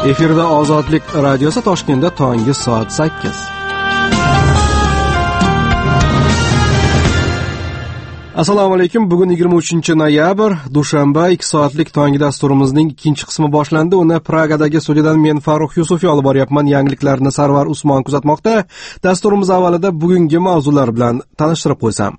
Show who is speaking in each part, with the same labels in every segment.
Speaker 1: Efirda Ozodlik radiosi Toshkentda tongi soat 8. Assalomu alaykum. Bugun 23-noyabr, dushanba, 2 soatlik tongi dasturimizning ikkinchi qismi boshlandi. Uni Pragadagi studiyadan men Farruh Yusufiy olib boryapman. Yangiliklarni Sarvar Usmon kuzatmoqda. Dasturimiz avvalida bugungi mavzular bilan tanishtirib qo'ysam.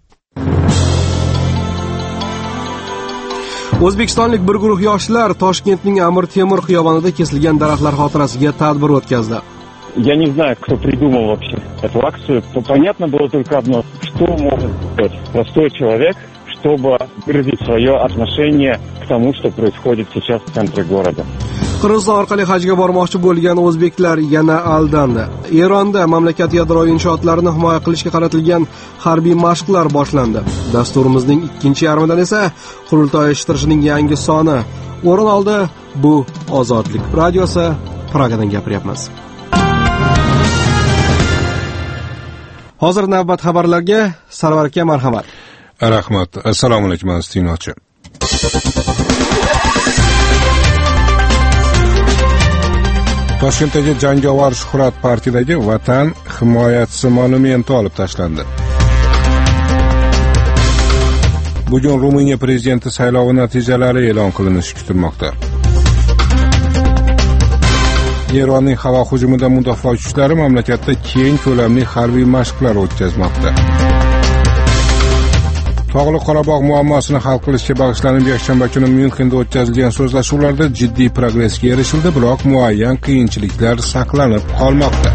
Speaker 1: O'zbekistonlik bir guruh yoshlar Toshkentning Amir Temur xiyobonida kesilgan daraxtlar xotirasiga tadbir o'tkazdi.
Speaker 2: Я не знаю, кто придумал вообще эту акцию. Понятно было только одно, что может сделать простой человек, чтобы выразить свое отношение к тому, что происходит сейчас в центре города.
Speaker 1: Qirg'iziston orqali hajga bormoqchi bo'lgan o'zbeklar yana aldandi. Eronda mamlakat yadroviy inshootlarini himoya qilishga qaratilgan harbiy mashqlar boshlandi. Dasturimizning ikkinchi yarmidan esa qurultoy ishtirishining yangi soni o'rin oldi. Bu Ozodlik radiosi, Pragadan gapiryapmiz. Hozir navbat xabarlarga. Sarvar aka, marhamat.
Speaker 3: Rahmat. Assalomu alaykum tinglovchi. Toshkentdagi jangovar Shuhrat parkidagi Vatan himoyachisi monumenti olib tashlandi. Bugun Ruminiya prezidenti saylovi natijalari e'lon qilinishi kutilmoqda. Eronning havo hujumidan mudofaa kuchlari mamlakatda keng ko'lamli harbiy mashqlar o'tkazmoqda. Tog'li Qorabog' muammosini hal qilishga bag'ishlanib yakshanba kuni Myunxenda o'tkazilgan so'zlashuvlarda jiddiy progressga erishildi, biroq muayyan qiyinchiliklar saqlanib qolmoqda.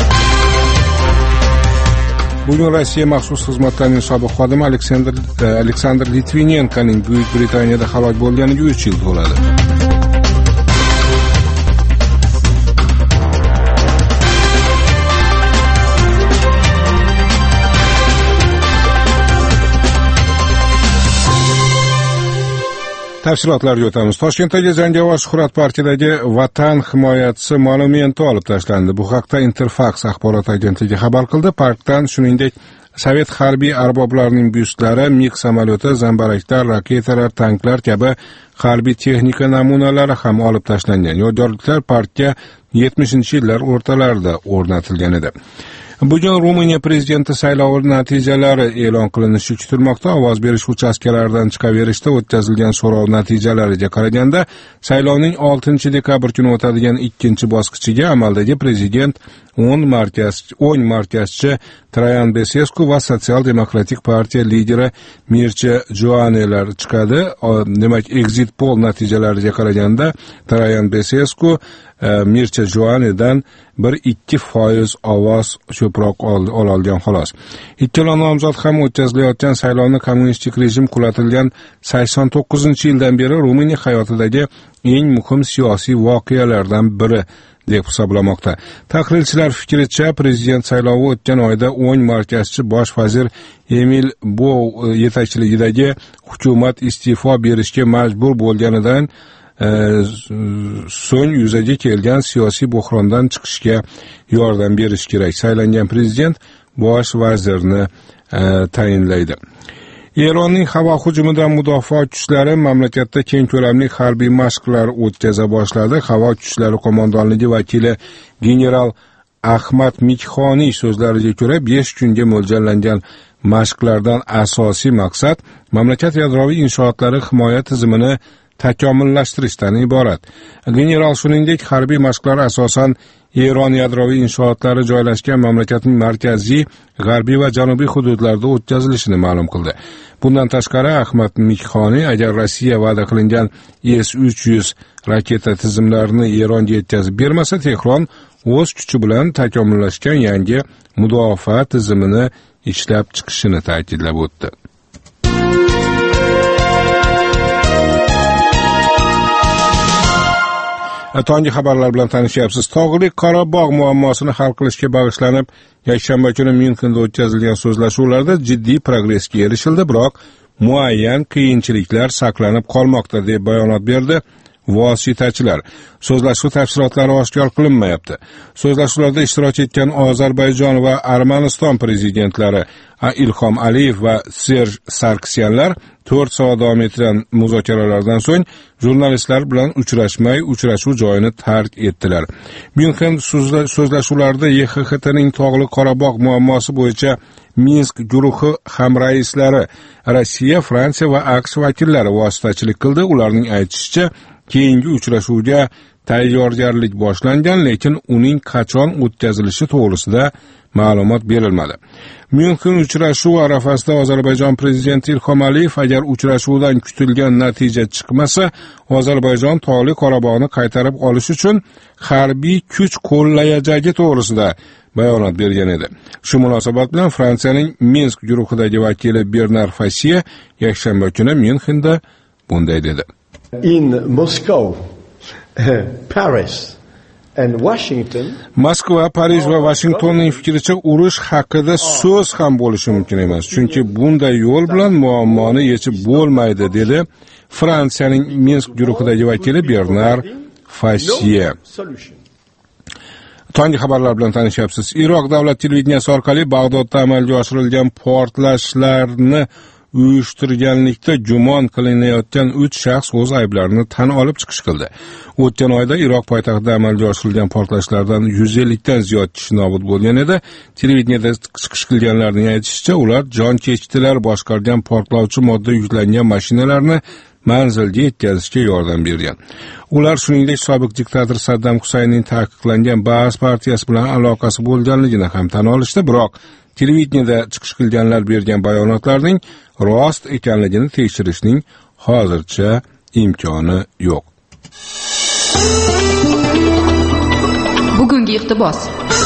Speaker 3: Bugun Rossiya maxsus xizmatlarining sobiq xodimi Aleksandr Litvinenkoning Buyuk Britaniyada halok bo'lganiga 3 yil to'ladi. Tafsilotlarga o'tamiz. Toshkentdagi jangovar Shuhrat parkidagi Vatan himoyachisi monumenti olib tashlandi. Bu haqda Interfax axborot agentligi xabar qildi. Parkdan shuningdek Sovet harbiy arboblarining byustlari, MiG samolyoti, zambaraklar, raketalar, tanklar kabi harbiy texnika namunalari ham olib tashlangan. Yodgorliklar parkka 70-yillar o'rtalarida o'rnatilgan edi. Bugun Ruminiya prezidenti saylovi natijalari e'lon qilinishi kutilmoqda. Ovoz berish uchastkalaridan chiqaverishda o'tkazilgan so'rov natijalariga qaraganda, saylovning 6-dekabr kuni o'tadigan ikkinchi bosqichiga amaldagi prezident 10 markazchi Trayan Besesku va Sotsial demokratik partiya lideri Mircha Joanelar chiqadi. Demak, exit poll natijalariga qaraganda Trayan Besesku Mircha Joanedan 1-2% ovoz ko'proq olgan xolos. Ikkala nomzod ham o'tkazilayotgan saylovni kommunistik rejim qulatilgan 89-yildan beri Ruminiya hayotidagi eng muhim siyosiy voqealardan biri deb hisoblamoqda. Tahlilchilar fikricha, prezident saylovi o'tgan oyda 10 markazchi bosh vazir Emil Bov yetakchiligidagi hukumat iste'fo berishga majbur bo'lganidan so'ng yuzaga kelgan siyosiy buhrondan chiqishga yordam berish kerak. Saylangan prezident bosh vazirni tayinlaydi. Eronning havo hujumidan mudofaa kuchlari mamlakatda keng ko'lamli harbiy mashqlar o'tkaza boshladi. Havo kuchlari qo'mondonligi vakili general Ahmad Mikhoniy so'zlariga ko'ra, 5 kunga mo'ljallangan mashqlardan asosiy maqsad mamlakat yadroviy inshootlari himoya tizimini takomillashtirishdan iborat. General shuningdek, harbiy mashqlar asosan Eron yadroviy inshootlari joylashgan mamlakatning markaziy, g'arbiy va janubiy hududlarida o'tkazilishini ma'lum qildi. Bundan tashqari, Ahmad Mikhoniy agar Rossiya va'da qilingan S-300 raketa tizimlarini Eronga yetkazib bermasa, Tehron o'z kuchi bilan takomillashgan yangi mudofaa tizimini ishlab chiqishini ta'kidlab o'tdi. Tongi xabarlar bilan tanishyapsiz. Tog'li Qorabog' muammosini hal qilishga bag'ishlanib, yakshanba kuni Myunxenda o'tkazilgan so'zlashuvlarda jiddiy progressga erishildi, biroq muayyan qiyinchiliklar saqlanib qolmoqda deb bayonot berdi vositachilar. So'zlashuv tafsilotlari oshkor qilinmayapti. So'zlashuvlarda ishtirok etgan Ozarbayjon va Armaniston prezidentlari Ilhom Aliyev va Serj Sargsyanlar 4 soat davom etgan muzokaralardan so'ng jurnalistlar bilan uchrashmay, uchrashuv joyini tark etdilar. Myunxen so'zlashuvlarida YXHTning Tog'li Qorabog' muammosi bo'yicha Minsk guruhi hamraislari Rossiya, Fransiya va AQSh vakillari vositachilik qildi. Ularning aytishicha, keyingi uchrashuvga tayyorgarlik boshlangan, lekin uning qachon o'tkazilishi to'g'risida ma'lumot berilmadi. Myunxen uchrashuvi arafasida Ozarbayjon prezidenti Ilhom Aliyev agar uchrashuvdan kutilgan natija chiqmasa, Ozarbayjon Tog'li Qorabog'ni qaytarib olish uchun harbiy kuch qo'llayajagi to'g'risida bayonot bergan edi. Shu munosabat bilan Fransiyaning Minsk guruhidagi vakili Bernard Fassier yakshanba kuni Myunxenda bunday dedi.
Speaker 4: In Moscow, Paris and Washington,
Speaker 3: Moskva, Parij va Washingtonning fikricha urush haqida so'z ham bo'lishi mumkin emas, chunki bunday yo'l bilan muammoni yechib bo'lmaydi, dedi Fransiyaning Minsk guruhidagi vakili Bernard Fassier. Tonggi xabarlar bilan tanishyapsiz. Iroq davlat televideniyasi orqali Bag'dodda amalga oshirilgan portlashlarni uyushtirganlikda gumon qilinayotgan 3 shaxs o'z ayblarini tan olib chiqish qildi. O'tgan oyda Iroq poytaxtida amalga oshirilgan portlashlardan 150 dan ziyod kishi nobud bo'lgan edi. Televideniyada chiqish qilganlarning aytishicha, ular jon kechdilar boshqargan portlovchi modda yuklangan mashinalarni manzilga yetkazishga yordam bergan. Ular shuningdek sobiq diktator Saddam Husaynning taqiqlangan Baas partiyasi bilan aloqasi bo'lganligini ham tan olishdi, biroq televideniyada chiqish qilganlar bergan bayonotlarning rost ekanligini tekshirishning hozircha imkoni yo'q.
Speaker 5: Bugungi iqtibos.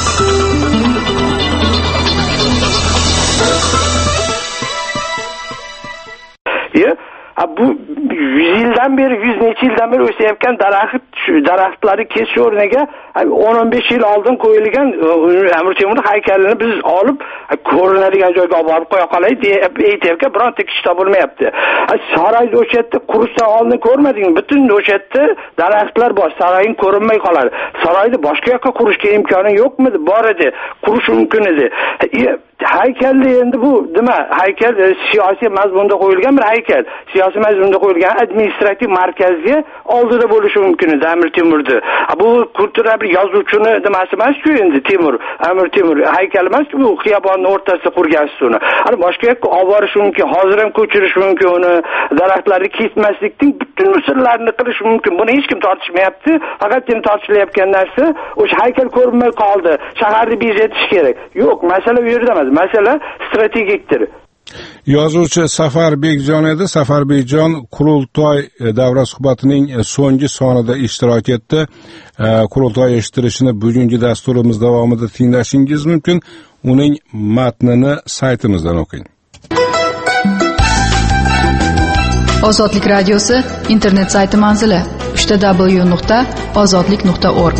Speaker 6: Bu 100 yildan beri, 100 necha yildan beri o'sayotgan daraxtlarni kesish o'rniga 10-15 yil oldin qo'yilgan Amir Temur haykalini biz olib ko'rinadigan joyga olib borib qo'ya qolay deb aytayotgan bironta kishi topilmayapti. Saroyda o'sha yerda qurishdan oldin ko'rmadingmi? Butun o'sha yerda daraxtlar bor, saroying ko'rinmay qoladi. Saroyda boshqa yoqqa qurishga imkoni yo'qmidi? Bor edi, qurish mumkin edi. Haykalda endi bu nima? Haykal siyosiy mazmunda qo'yilgan bir haykal. Siyosiy mazmunda qo'yilgan administrativ markazga oldida bo'lishi mumkin edi Amir Temurni. Bu kultura bir yozuvchini nimasi emas-ku endi Temur, Amir Temur haykali emas-ku, bu xiyobonning o'rtasida qurgansiz uni. Ana boshqa yoqqa olib borish mumkin, hozir ham ko'chirish mumkin uni, daraxtlarni kesmaslikning butun usullarini qilish mumkin. Buni hech kim tortishmayapti. Faqatgina tortilayotgan narsa o'sha haykal ko'rinmay qoldi. Shaharni bezatish kerak. Yo'q, masala bu yerda emas. Masala strategikdir.
Speaker 3: Yozuvchi Safar Bekjon edi. Safar Bekjon qurultoy davra suhbatining so'nggi sonida ishtirok etdi. Qurultoy eshittirishini bugungi dasturimiz davomida tinglashingiz mumkin. Uning matnini saytimizdan o'qing.
Speaker 5: Ozodlik radiosi internet sayti manzili www.ozodlik.org.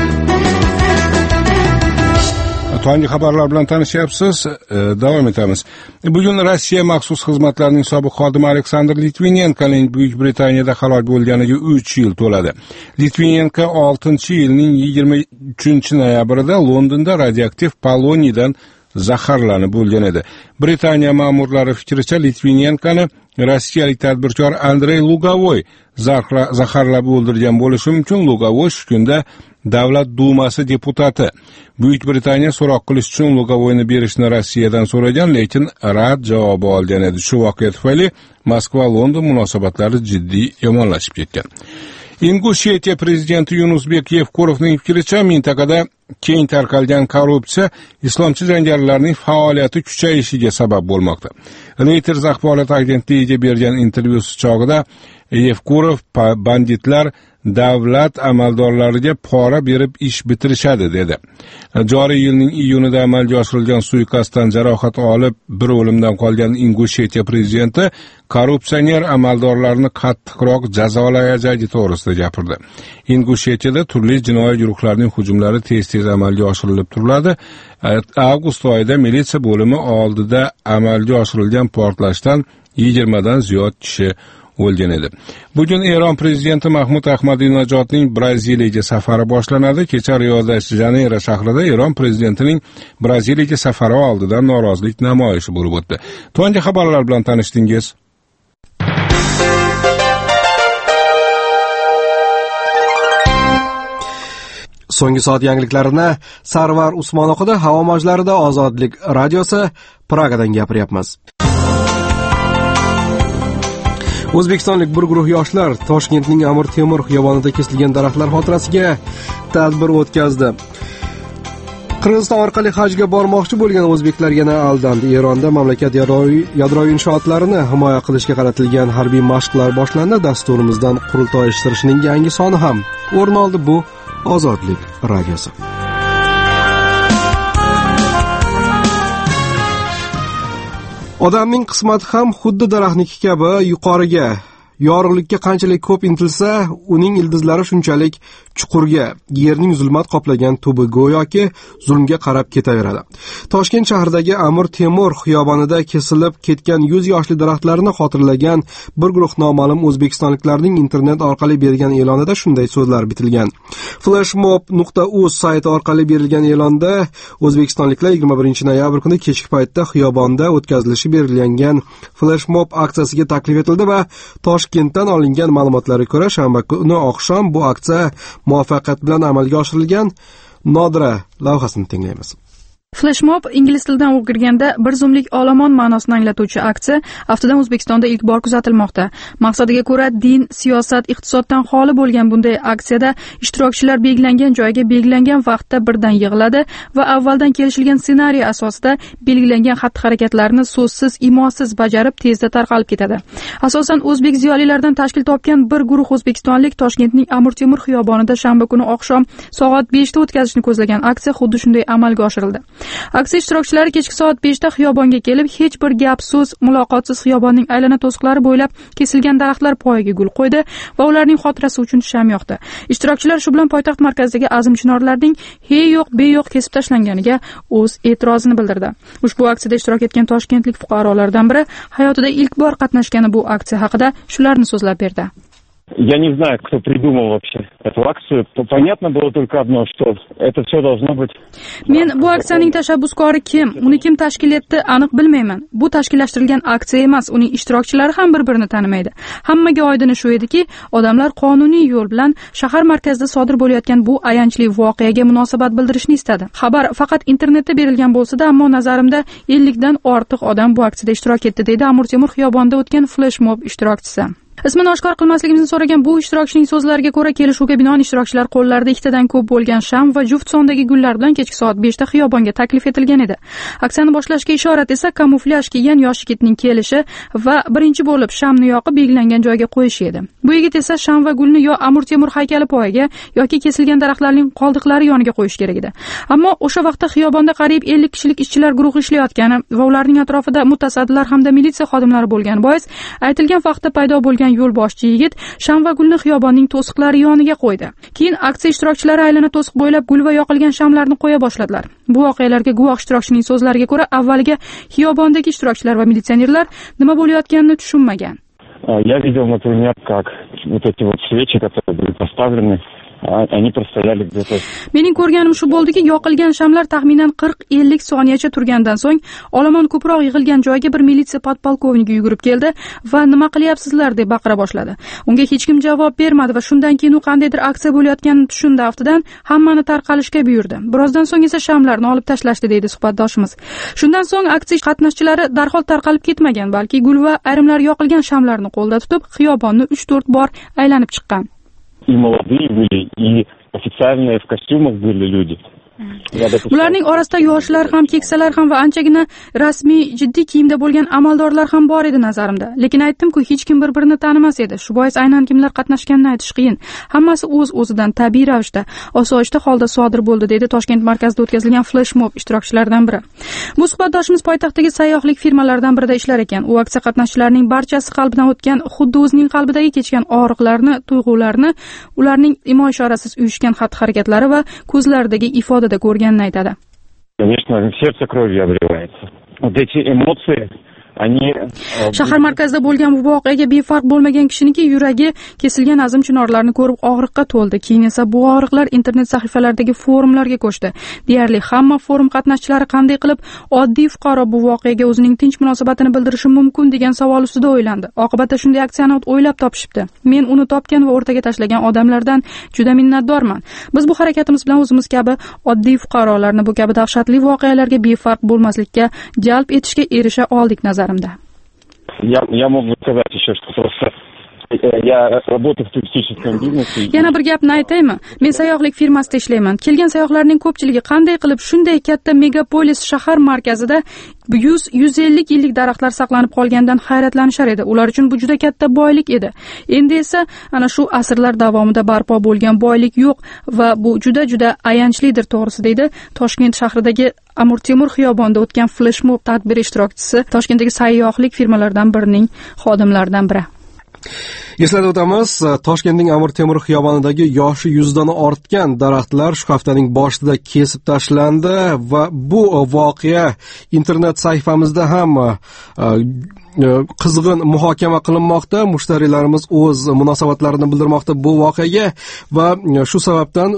Speaker 3: Tonggi xabarlar bilan tanishyapsiz. Davom etamiz. Bugun Rossiya maxsus xizmatlarining sobiq xodimi Aleksandr Litvinenkoning Buyuk Britaniyada halok bo'lganiga 3 yil to'ladi. Litvinenko 6-yilning 23-noyabrida Londonda radioaktiv poloniydan zaharlanib bo'lgan edi. Britaniya ma'murlari fikricha Litvinenkoni rossiyalik tadbirkor Andrey Lugavoy zaharlab o'ldirgan bo'lishi mumkin. Lugavoy shu kunda Davlat Dumasi deputati. Buyuk Britaniya so'roq qilish uchun Lugavoyni berishni Rossiyadan so'ragan, lekin rad javobi olgan edi. Shu voqea tufayli Moskva-London munosabatlari jiddiy yomonlashib ketgan. Ingushetiya prezidenti Yunusbek Yevkurovning fikricha, mintaqada keng tarqalgan korrupsiya islomchi jangarilarning faoliyati kuchayishiga sabab bo'lmoqda. Reuters axborot agentligiga bergan intervyusi chog'ida Yevkurov banditlar davlat amaldorlariga pora berib ish bitirishadi dedi. Joriy yilning iyunida amalga oshirilgan suiqasddan jarohat olib, bir o'limdan qolgan Ingushetiya prezidenti korrupsioner amaldorlarni qattiqroq jazolayajagi to'g'risida gapirdi. Ingushetiyada turli jinoiy guruhlarning hujumlari tez-tez amalga oshirilib turiladi. Avgust oyida militsiya bo'limi oldida amalga oshirilgan portlashdan 20 dan ziyod kishi o'lgan edi. Bugun Eron prezidenti Mahmud Ahmadinejodning Braziliyaga safari boshlanadi. Kecha Rio-de-Janeyro shahrida Eron prezidentining Braziliyaga safari oldidan norozilik namoyishi bo'lib o'tdi. To'yingi xabarlar bilan tanishdingiz.
Speaker 1: So'nggi soat yangiliklarini Sarvar Usmon o'qidi. Havo mojlarida Ozodlik radiosi Pragadan gapiryapmiz. O'zbekistonlik bir guruh yoshlar Toshkentning Amir Temur xiyobonida kesilgan daraxtlar xotirasiga tadbir o'tkazdi. Qirg'iziston orqali hajga bormoqchi bo'lgan o'zbeklar yana aldandi. Eronda mamlakat yadroviy inshootlarini himoya qilishga qaratilgan harbiy mashqlar boshlandi. Dasturimizdan qurultoy uyushtirishning yangi soni ham o'rin oldi. Bu Ozodlik radiosi. Odamning qismati ham xuddi daraxtniki kabi yuqoriga, yorug'likka qanchalik ko'p intilsa, uning ildizlari shunchalik chuqurga, yerning zulmat qoplagan tubi go'yoki zulmga qarab ketaveradi. Toshkent shahridagi Amir Temur xiyobonida kesilib ketgan 100 yoshli daraxtlarni xotirlagan bir guruh noma'lum o'zbekistonliklarning internet orqali bergan e'lonida shunday so'zlar bitilgan. flashmob.uz sayti orqali berilgan e'londa o'zbekistonliklar 21-noyabr kuni kechki paytda xiyobonda o'tkazilishi belgilangan flashmob aksiyasiga taklif etildi va Toshkentdan olingan ma'lumotlarga ko'ra shanba kuni oqshom bu aksiya muvaffaqiyat bilan amalga oshirilgan. Nodira lavhasini tinglaymiz.
Speaker 5: Flashmob ingliz tilidan o'qilganda bir zumlik olomon ma'nosini anglatuvchi aksiya haftadan O'zbekistonda ilk bor kuzatilmoqda. Maqsadiga ko'ra din, siyosat, iqtisoddan xoli bo'lgan bunday aksiyada ishtirokchilar belgilangan joyga belgilangan vaqtda birdan yig'iladi va avvaldan kelishilgan ssenariy asosida belgilangan xatti-harakatlarni so'zsiz, imosiz bajarib tezda tarqalib ketadi. Asosan o'zbek ziyolilaridan tashkil topgan bir guruh o'zbekistonlik Toshkentning Amir Temur xiyobonida shanba kuni oqshom soat 5 da o'tkazishni ko'zlagan aksiya xuddi shunday amalga oshirildi. Aksiya ishtirokchilari kechki soat 5 da xiyobonga kelib, hech bir gap so'z, muloqotsiz xiyobonning aylana to'siqlari bo'ylab kesilgan daraxtlar poyiga gul qo'ydi va ularning xotirasi uchun sham yoqdi. Ishtirokchilar shu bilan poytaxt markazidagi azim chinorlarning he yo'q, be yo'q kesib tashlanganiga o'z e'tirozini bildirdi. Ushbu aksiyada ishtirok etgan toshkentlik fuqarolardan biri hayotida ilk bor qatnashgani bu aksiya haqida shularni so'zlab berdi.
Speaker 2: Я не знаю, кто придумал вообще эту акцию. Понятно было только одно, что это все должно быть...
Speaker 5: Men bu aksiyaning tashabbuskori kim, uni kim tashkil etdi, aniq bilmayman. Bu tashkillashtirilgan aksiya emas, uning ishtirokchilari ham bir-birini tanimaydi. Hammaga oydini shu ediki, odamlar qonuniy yo'l bilan shahar markazida sodir bo'layotgan bu ayanchli voqeaga munosabat bildirishni istadi. Xabar faqat internetda berilgan bo'lsa-da, ammo nazarimda 50 dan ortiq odam bu aksiyada ishtirok etdi, deydi Amir Temur xiyobonida o'tgan flashmob ishtirokchisi. Ismini oshkor qilmasligimizni so'ragan bu ishtirokchining so'zlariga ko'ra, kelishuvga binoan ishtirokchilar qo'llarida 2 tadan ko'p bo'lgan sham va juft sondagi gullar bilan kechki soat 5 da xiyobonga taklif etilgan edi. Aksiyani boshlashga ishorat esa kamuflyaj kiygan yosh yigitning kelishi va birinchi bo'lib shamni yoqib belgilangan joyga qo'yishi edi. Bu yigit esa sham va gulni yo Amir Temur haykali poyiga yoki kesilgan daraxtlarning qoldiqlari yoniga qo'yish kerak edi. Ammo o'sha vaqtda xiyobonda qariyb 50 kishilik ishchilar guruhi ishlayotgani va ularning atrofida mutasaddilar hamda militsiya xodimlari bo'lgani bois aytilgan vaqtda paydo bo'lgan yo'lboshchi yigit sham va gulni xiyobonning to'siqlari yoniga qo'ydi. Keyin aksiya ishtirokchilari aylana to'siq bo'ylab gul va yoqilgan shamlarni qo'ya boshladilar. Bu voqealarga guvoh ishtirokchining so'zlariga ko'ra, avvaliga xiyobondagi ishtirokchilar va militsionerlar nima bo'layotganini tushunmagan.
Speaker 2: Я видел, например, как вот эти вот свечи, которые были поставлены, они простояли где-то.
Speaker 5: Mening ko'rganim shu bo'ldiki, yoqilgan shamlar taxminan 40-50 soniyacha turgandan so'ng olomon ko'proq yig'ilgan joyga bir militsiya podpolkovniki yugurib keldi va nima qilyapsizlar deb baqira boshladi. Unga hech kim javob bermadi va shundan keyin u qandaydir aksiya bo'layotganini tushundi, aftidan hammani tarqalishga buyurdi. Birozdan so'ng esa shamlarni olib tashlashdi, deydi suhbatdoshimiz. Shundan so'ng aksiya qatnashchilari darhol tarqalib ketmagan, balki gul va ayrimlar yoqilgan shamlarni qo'lda tutib, xiyobonni 3-4 bor aylanib chiqqan.
Speaker 2: И молодые были, и официальные в костюмах были люди.
Speaker 5: Ularning orasida yoshlar ham, keksalar ham va anchagina rasmiy, jiddiy kiyimda bo'lgan amaldorlar ham bor edi nazarimda. Lekin aytdim-ku, hech kim bir-birini tanimas edi. Shu bois aynan kimlar qatnashganini aytish qiyin. Hammasi o'z-o'zidan tabiiy ravishda, osoyishta holda sodir bo'ldi, deydi Toshkent markazida o'tkazilgan flashmob ishtirokchilaridan biri. Bu suhbatdoshimiz poytaxtdagi sayyohlik firmalaridan birida ishlar ekan. U aksiya qatnashchilarining barchasi qalbidan o'tgan, xuddi o'zining qalbidagi kechgan og'riqlarni, tuyg'ularni, ularning imo-ishorasiz uyushgan xatti-harakatlari va ko'zlaridagi ifoda ko'rganini aytadi.
Speaker 2: Конечно, сердце кровью обливается. Вот эти эмоции,
Speaker 5: Shahar markazida bo'lgan bu voqeaga befarq bo'lmagan kishiniki yuragi kesilgan azim chinorlarni ko'rib og'riqqa to'ldi. Keyin esa bu og'riqlar internet sahifalaridagi forumlarga ko'chdi. Deyarli hamma forum qatnashchilari qanday qilib oddiy fuqaro bu voqeaga o'zining tinch munosabatini bildirishi mumkin degan savol ustida o'ylandi. Oqibatda shunday aksiyani o'ylab topishibdi. Men uni topgan va o'rtaga tashlagan odamlardan juda minnatdorman. Biz bu harakatimiz bilan o'zimiz kabi oddiy fuqarolarni bu kabi dahshatli voqealarga befarq bo'lmaslikka jalb etishga erisha oldik nazarimda.
Speaker 2: Я могу сказать еще, что просто я работаю в туристическом бизнесе.
Speaker 5: Yana bir gapni aytaymi? Men sayyohlik firmasida ishlayman. Kelgan sayyohlarning ko'pchiligi qanday qilib shunday katta megapolis shahar markazida 100-150 yillik daraxtlar saqlanib qolganidan hayratlanishar edi. Ular uchun bu juda katta boylik edi. Endi esa ana shu asrlar davomida barpo bo'lgan boylik yo'q va bu juda ayanchlidir, to'g'risi, deydi Toshkent shahridagi Amir Temur xiyobonida o'tgan fleshmob tadbir ishtirokchisi, Toshkentdagi sayyohlik firmalaridan birining xodimlaridan biri.
Speaker 1: Eslatib o'tamiz, Toshkentning Amir Temur xiyobonidagi yoshi 100 dan ortgan daraxtlar shu haftaning boshida kesib tashlandi va bu voqea internet sahifamizda ham qizg'in muhokama qilinmoqda. Mushtariylarimiz o'z munosabatlarini bildirmoqda bu voqeaga va shu sababdan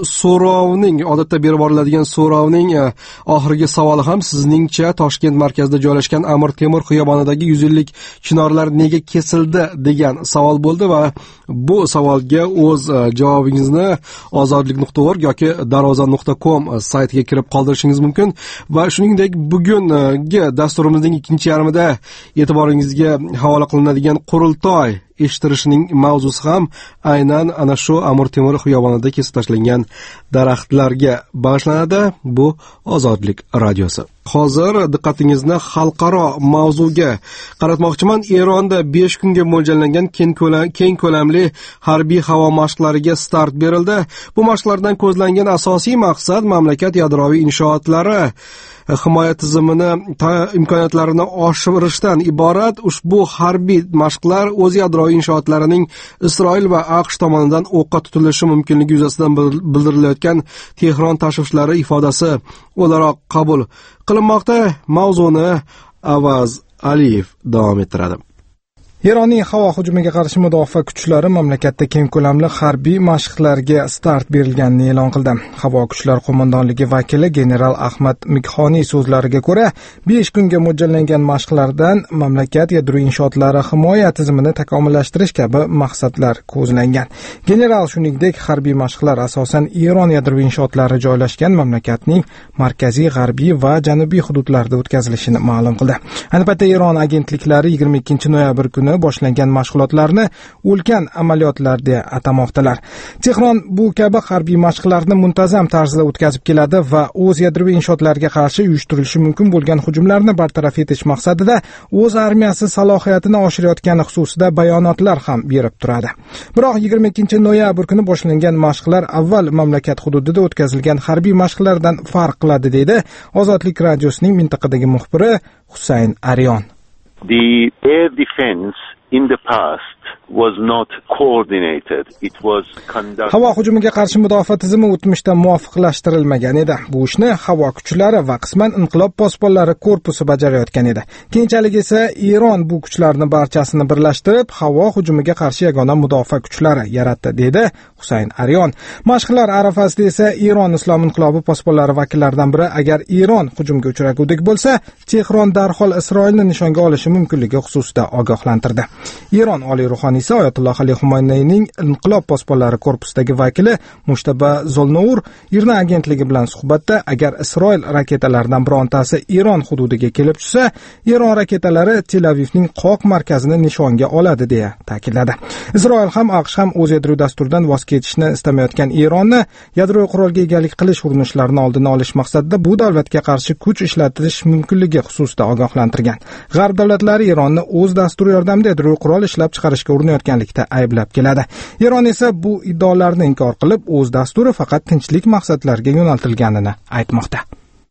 Speaker 1: odatda berib boriladigan so'rovning oxirgi savoli ham sizningcha Toshkent markazida joylashgan Amir Temur xiyobonidagi 100 yillik chinorlar nega kesildi degan savol bo'ldi va bu savolga o'z javobingizni ozodlik.org yoki darvoza.com saytiga kirib qoldirishingiz mumkin va shuningdek bugungi dasturimizning ikkinchi yarmida e'tiboringizga havola qilinadigan qurultoy eshittirishning mavzusi ham aynan ana shu Amir Temur xiyobonida kesib tashlangan daraxtlarga bag'ishlanadi. Bu Ozodlik radiosi. Hozir diqqatingizni xalqaro mavzuga qaratmoqchiman. Eronda 5 kunga mo'ljallangan keng ko'lamli harbiy havo mashqlariga start berildi. Bu mashqlardan ko'zlangan asosiy maqsad mamlakat yadroviy inshootlari himoya tizimini imkoniyatlarini oshirishdan iborat. Ushbu harbiy mashqlar o'z yadroviy inshootlarining Isroil va AQSh tomonidan o'qqa tutilishi mumkinligi yuzasidan bildirilayotgan Tehron tashvishlari ifodasi o'laroq qabul qilinmoqda. Mavzuni Avaz Aliyev davom ettiradi.
Speaker 3: Eronning havo hujumiga qarshi mudofaa kuchlari mamlakatda keng ko'lamli harbiy mashqlarga start berilganini e'lon qildi. Havo kuchlari qo'mondonligi vakili general Ahmad Mikhoniy so'zlariga ko'ra, 5 kunga mo'ljallangan mashqlardan mamlakat yadroviy inshootlari himoya tizimini takomillashtirish kabi maqsadlar ko'zlangan. General shuningdek, harbiy mashqlar asosan Eron yadroviy inshootlari joylashgan mamlakatning markaziy, g'arbiy va janubiy hududlarida o'tkazilishini ma'lum qildi. Ayni paytda Eron agentliklari 22-noyabr kuni boshlangan mashg'ulotlarni ulkan amaliyotlar deb atamoqdalar. Tehron bu kabi harbiy mashqlarni muntazam tarzda o'tkazib keladi va o'z yadroviy inshootlariga qarshi uyushtirilishi mumkin bo'lgan hujumlarni bartaraf etish maqsadida o'z armiyasi salohiyatini oshirayotgani xususida bayonotlar ham berib turadi. Biroq 22-noyabr kuni boshlangan mashqlar avval mamlakat hududida o'tkazilgan harbiy mashqlardan farq qiladi, deydi Ozodlik radiosining mintaqadagi muxbiri Husayn Aryon.
Speaker 7: The air defense in the past was not coordinated. It was conducted.
Speaker 3: Havo hujumiga qarshi mudofaa tizimi o'tmishda muvofiqlashtirilmagan edi. Bu ishni havo kuchlari va qisman inqilob posbonlari korpusi bajarayotgan edi. Keyinchalik esa Eron bu kuchlarni barchasini birlashtirib, havo hujumiga qarshi yagona mudofaa kuchlari yaratdi, dedi Husayn Aryon. Mashqlar arafasida esa Eron Islom inqilobi posbonlari vakillaridan biri agar Eron hujumga uchragudek bo'lsa, Tehron darhol Isroilni nishonga olishi mumkinligi xususida ogohlantirdi. Eron oliy ruhoniysi Oyatulloh Ali Xumayniyning inqilob posbonlari korpusidagi vakili Mushtaba Zolnour Irna agentligi bilan suhbatda agar Isroil raketalaridan birontasi Eron hududiga kelib tushsa, Eron raketalari Tel Avivning qoq markazini nishonga oladi deya ta'kidladi. Isroil ham AQSh ham o'z yadroviy dasturidan voz kechishni istamayotgan Eronni yadroviy qurolga egalik qilish urinishlarini oldini olish maqsadida bu davlatga qarshi kuch ishlatish mumkinligi xususida ogohlantirgan. G'arb davlatlari Eronni o'z dasturi yordamida yadroviy qurol ishlab chiqarishga urinayotganlikda ayblab keladi. Eron esa bu iddaolarni inkor qilib, o'z dasturi faqat tinchlik maqsadlariga yo'naltirilganini aytmoqda.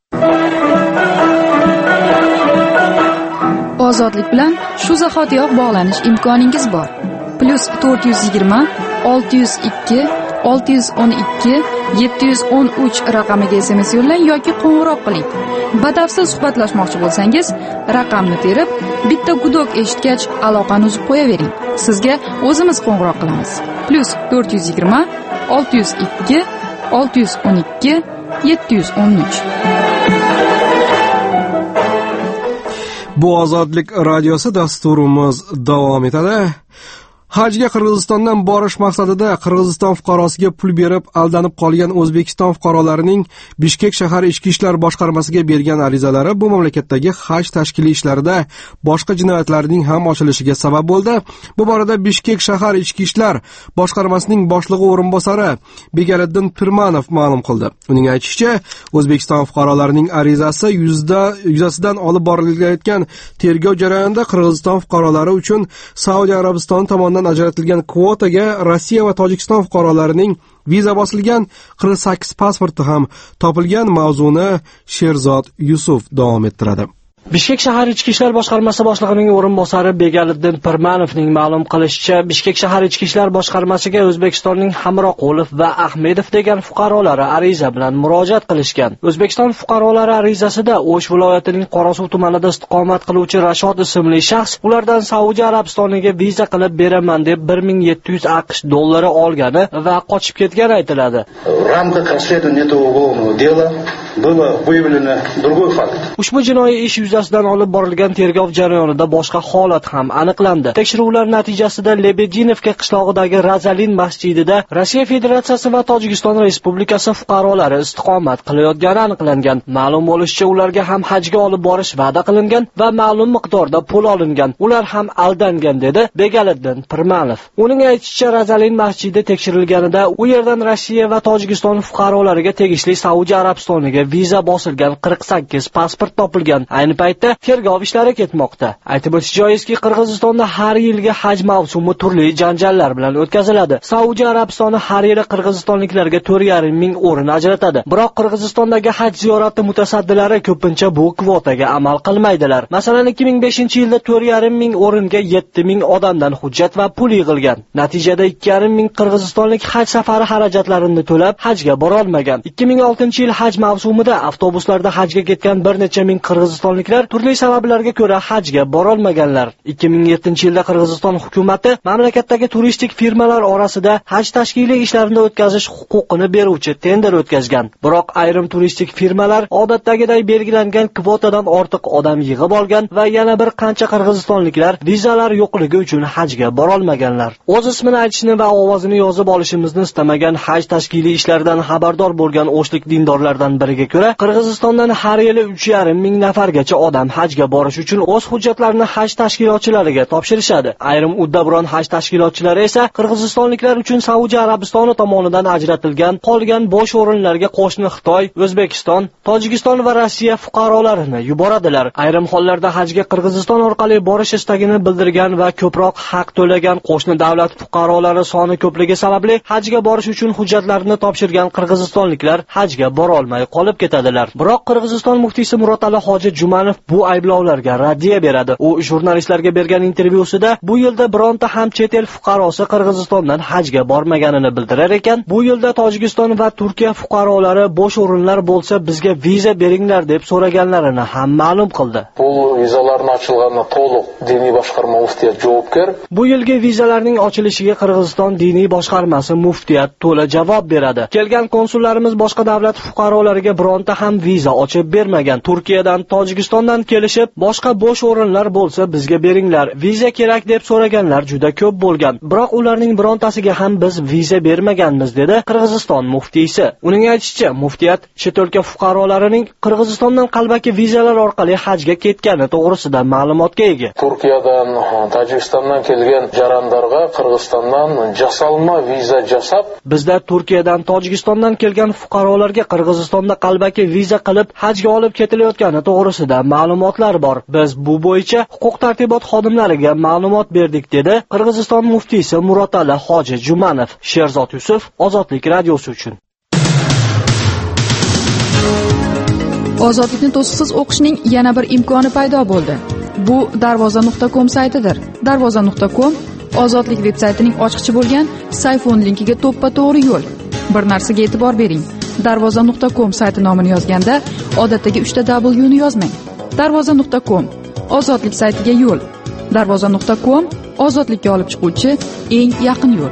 Speaker 5: Ozodlik bilan shu zahotiyoq bog'lanish imkoningiz bor. +420 602 612 713 raqamiga SMS yo'llang yoki qo'ng'iroq qiling. Batafsil suhbatlashmoqchi bo'lsangiz, raqamni terib, bitta gudok eshitgach aloqani uzib qo'yavering. Sizga o'zimiz qo'ng'iroq qilamiz. +420 602 612 713.
Speaker 1: Bu Ozodlik radiosi dasturimiz davom etadi. Hajga Qirg'izistondan borish maqsadida Qirg'iziston fuqarosiga pul berib aldanib qolgan O'zbekiston fuqarolarining Bishkek shahar ichki ishlar boshqarmasiga bergan arizalari bu mamlakatdagi haj tashkiliy ishlarida boshqa jinoyatlarning ham ochilishiga sabab bo'ldi. Bu borada Bishkek shahar ichki ishlar boshqarmasining boshlig'i o'rinbosari Begaliddin Pirmanov ma'lum qildi. Uning aytishicha, O'zbekiston fuqarolarining arizasi yuzasidan olib borilayotgan tergov jarayonida Qirg'iziston fuqarolari uchun Saudiya Arabistoni tomonidan ajratilgan kvotaga Rossiya va Tojikiston fuqarolarining viza bosilgan 48 pasporti ham topilgan. Mavzuni Sherzod Yusuf davom ettiradi.
Speaker 8: Bishkek shahar ichki ishlar boshqarmasi boshlig'ining o'rinbosari Begaliddin Pirmanovning ma'lum qilishicha, Bishkek shahar ichki ishlar boshqarmasiga O'zbekistonning Hamroqulov va Ahmedov degan fuqarolari ariza bilan murojaat qilishgan. O'zbekiston fuqarolari arizasida O'sh viloyatining Qorasuv tumanida istiqomat qiluvchi Rashod ismli shaxs ulardan Saudiya Arabistoniga viza qilib beraman deb 1700 AQSh dollari olgani va qochib ketgani aytiladi.
Speaker 9: В рамках расследования этого уголовного дела было выявлено другой факт.
Speaker 8: Ushbu jinoiy ish yuzasidan olib borilgan tergov jarayonida boshqa holat ham aniqlandi. Tekshiruvlar natijasida Lebedinovka qishlog'idagi Razalin masjidida Rossiya Federatsiyasi va Tojikiston Respublikasi fuqarolari istiqomat qilayotgani aniqlangan. Ma'lum bo'lishicha, ularga ham hajga olib borish va'da qilingan va ma'lum miqdorda pul olingan. Ular ham aldangan, dedi Begaliddin Pirmanov. Uning aytishicha, Razalin masjidi tekshirilganida u yerdan Rossiya va Tojikiston fuqarolariga tegishli Saudiya Arabistoniga viza bosilgan 48 pasport topilgan. Ayni paytda tergov ishlari ketmoqda. Aytib o'tish joizki, Qirg'izistonda har yilgi haj mavsumi turli janjallar bilan o'tkaziladi. Saudiya Arabistoni har yili qirg'izistonliklarga 4,5 ming o'rin ajratadi. Biroq Qirg'izistondagi haj ziyorati mutasaddilari ko'pincha bu kvotaga amal qilmaydilar. Masalan, 2005-yilda 4,5 ming o'ringa 7 ming odamdan hujjat va pul yig'ilgan. Natijada 2,5 ming qirg'izistonlik haj safari xarajatlarini to'lab hajga bora olmagan. 2006-yil haj mavsumida avtobuslarda hajga ketgan bir necha ming qirg'izistonliklar turli sabablarga ko'ra hajga bora olmaganlar. 2007-yilda Qirg'iziston hukumatı mamlakatdagi turistik firmalar orasida haj tashkiliy ishlarini o'tkazish huquqini beruvchi tender o'tkazgan. Biroq ayrim turistik firmalar odatdagiday belgilangan kvotadan ortiq odam yig'ib olgan va yana bir qancha qirg'izistonliklar vizalar yo'qligi uchun hajga bora olmaganlar. O'z ismini aytishni va ovozini yozib olishimizni istamagan haj tashkiliy ishlaridan xabardor bo'lgan o'shlik dindorlardan biriga ko'ra, Qirg'izistondan har yili 3,5 ming nafargacha odam hajga borish uchun o'z hujjatlarini haj tashkilotchilariga topshirishadi. Ayrim uddaburon haj tashkilochilari esa qirg'izistonliklar uchun Saudiya Arabistoni tomonidan ajratilgan qolgan bo'sh o'rinlarga qo'shni Xitoy, O'zbekiston, Tojikiston va Rossiya fuqarolarini yuboradilar. Ayrim hollarda hajga Qirg'iziston orqali borish istagini bildirgan va ko'proq haq to'lagan qo'shni davlat fuqarolari soni ko'pligi sababli hajga borish uchun hujjatlarini topshirgan qirg'izistonliklar hajga bora olmay qolib ketadilar. Biroq Qirg'iziston muftiysi Muratali Hoji Jumanov bu ayblovlarga raddiya beradi. U jurnalistlarga bergan intervyusida bu yilda bironta ham chet el fuqarosi Qirg'izistondan hajga bormaganini bildirar ekan, bu yilda Tojikiston va Turkiya fuqarolari bo'sh o'rinlar bo'lsa bizga viza beringlar deb so'raganlarini ham ma'lum qildi.
Speaker 10: Bu vizalarning ochilganini to'liq diniy boshqarma muftiyat javobgar.
Speaker 8: Bu yilgi vizalarning ochilishiga Qirg'iziston diniy boshqarmasi muftiyat to'la javob beradi. Kelgan konsullarimiz boshqa davlat fuqarolariga bironta ham viza ochib bermagan. Turkiyadan, Tojikistondan kelishib, boshqa bo'sh o'rinlar bo'lsa bizga beringlar, viza kerak deb so'raganlar juda ko'p bo'lgan. Biroq ularning birontasiga ham biz viza bermaganmiz, dedi Qirg'iziston muftiysi. Uning aytishicha, muftiyat chet o'lka fuqarolarining Qirg'izistondan qalbaki vizalar orqali hajga ketgani to'g'risida ma'lumotga ega.
Speaker 10: Turkiyadan, Tojikistondan kelgan jarandarga Qirg'izistondan jasalma viza jasab,
Speaker 8: bizda Turkiyadan, Tojikistondan kelgan fuqarolarga Qirg'izistonda qalbaki viza qilib hajga olib ketilayotgani to'g'risida ma'lumotlar bor. Biz bu bo'yicha huquq-tartibot xodimlariga ma'lumot berdik, dedi Qirg'iziston muftiysi Muratali Hoji Jumanov. Sherzod Yusuf, Ozodlik radiosi uchun.
Speaker 5: Ozodlikni to'siqsiz o'qishning yana bir imkoni paydo bo'ldi. Bu darvoza.com saytidir. Darvoza.com Ozodlik veb-saytining ochiqcha bo'lgan sayfon linkiga to'ppa-to'g'ri yo'l. Bir narsaga e'tibor bering. darvoza.com sayti nomini yozganda odatdagi 3 ta W ni yozmang. darvoza.com ozodlik saytiga yo'l. darvoza.com ozodlikka olib chiquvchi eng yaqin yo'l.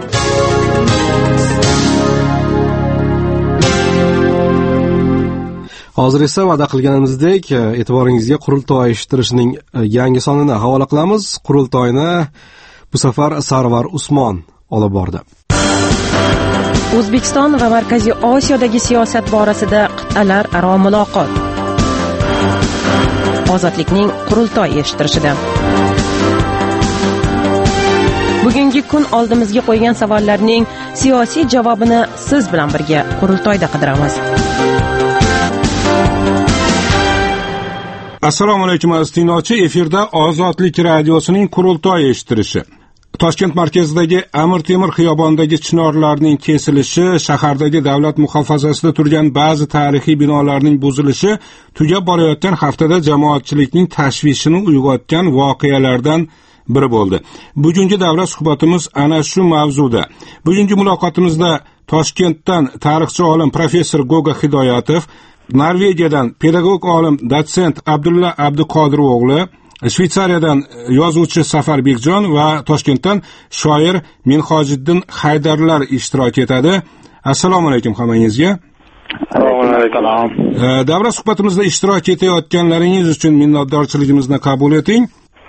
Speaker 1: Hozir esa va'da qilganimizdek, e'tiboringizga qurultoy uyushtirishning yangi sonini havola qilamiz. Qurultoyni bu safar Sarvar Usmon olib bordi.
Speaker 11: O'zbekiston va Markaziy Osiyodagi siyosat borasida qit'alararo muloqot. Ozodlikning qurultoy uyushtirishida. Bugungi kun oldimizga qo'ygan savollarning siyosiy javobini siz bilan birga qurultoyda qidiramiz.
Speaker 3: Assalomu alaykum aziz tinglovchi, efirda Ozodlik radiosining qurultoy uyushtirishi. Toshkent markazidagi Amir Temur xiyobonidagi chinorlarning kesilishi, shahardagi davlat muhofazasida turgan ba'zi tarixiy binolarning buzilishi tugab borayotgan haftada jamoatchilikning tashvishini uyg'otgan voqealardan biri bo'ldi. Bugungi davlat suhbatimiz ana shu mavzuda. Bugungi muloqotimizda Toshkentdan tarixchi olim professor Goga Hidoyatov, Norvegiyadan pedagog olim dotsent Abdulla Abduqodir o'g'li, Shvetsariyadan yozuvchi Safar Bekjon va Toshkentdan shoir Minhojiddin Haydarlar ishtirok etadi. Assalomu alaykum hammangizga.
Speaker 2: Assalomu alaykum.
Speaker 3: Davra suhbatimizda ishtirok etayotganlaringiz uchun minnatdorchiligimizni qabul eting.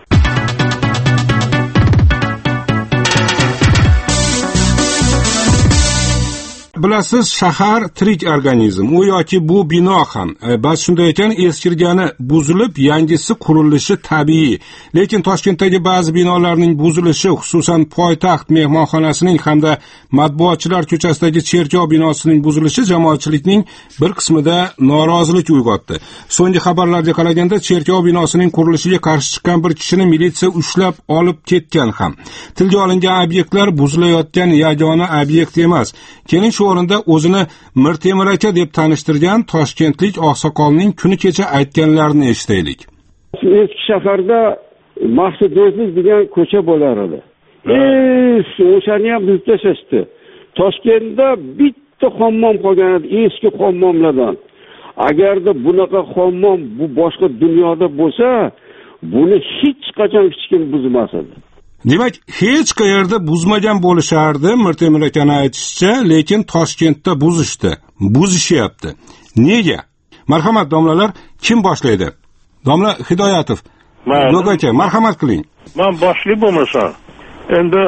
Speaker 3: Bilasiz, shahar tirik organizm. U yoki bu bino ham. Bas shunday ekan, eskirgani buzilib, yangisi qurilishi tabiiy. Lekin Toshkentdagi ba'zi binolarning buzilishi, xususan poytaxt mehmonxonasining hamda Matbuotchilar ko'chasidagi cherkov binosining buzilishi jamoatchilikning bir qismida norozilik uyg'otdi. So'nggi xabarlarga qaraganda, cherkov binosining qurilishiga qarshi chiqqan bir kishini militsiya ushlab olib ketgan ham. Tilga olingan obyektlar buzilayotgan yagona obyekt emas. Keling shu o'rinda o'zini Mir Temur aka deb tanishtirgan toshkentlik oqsoqolning kuni kecha aytganlarini eshitaylik.
Speaker 12: Eski shaharda Maqsud Do'stlik degan ko'cha bo'lar edi. O'shani ham buzib tashlashdi. Toshkentda bitta hammom qolgan edi, eski hammomlardan. Agarda bunaqa hammom bu boshqa dunyoda bo'lsa, buni hech qachon hech kim buzmas edi.
Speaker 3: Demak, hech qayerda buzmagan bo'lishardi, Mir Temur akani aytishicha, lekin Toshkentda buzishdi, buzishyapti. Nega? Marhamat domlalar, kim boshlaydi? Domla Hidoyatov. Go'ga aka, marhamat qiling.
Speaker 13: Men boshli bo'lmasam, endi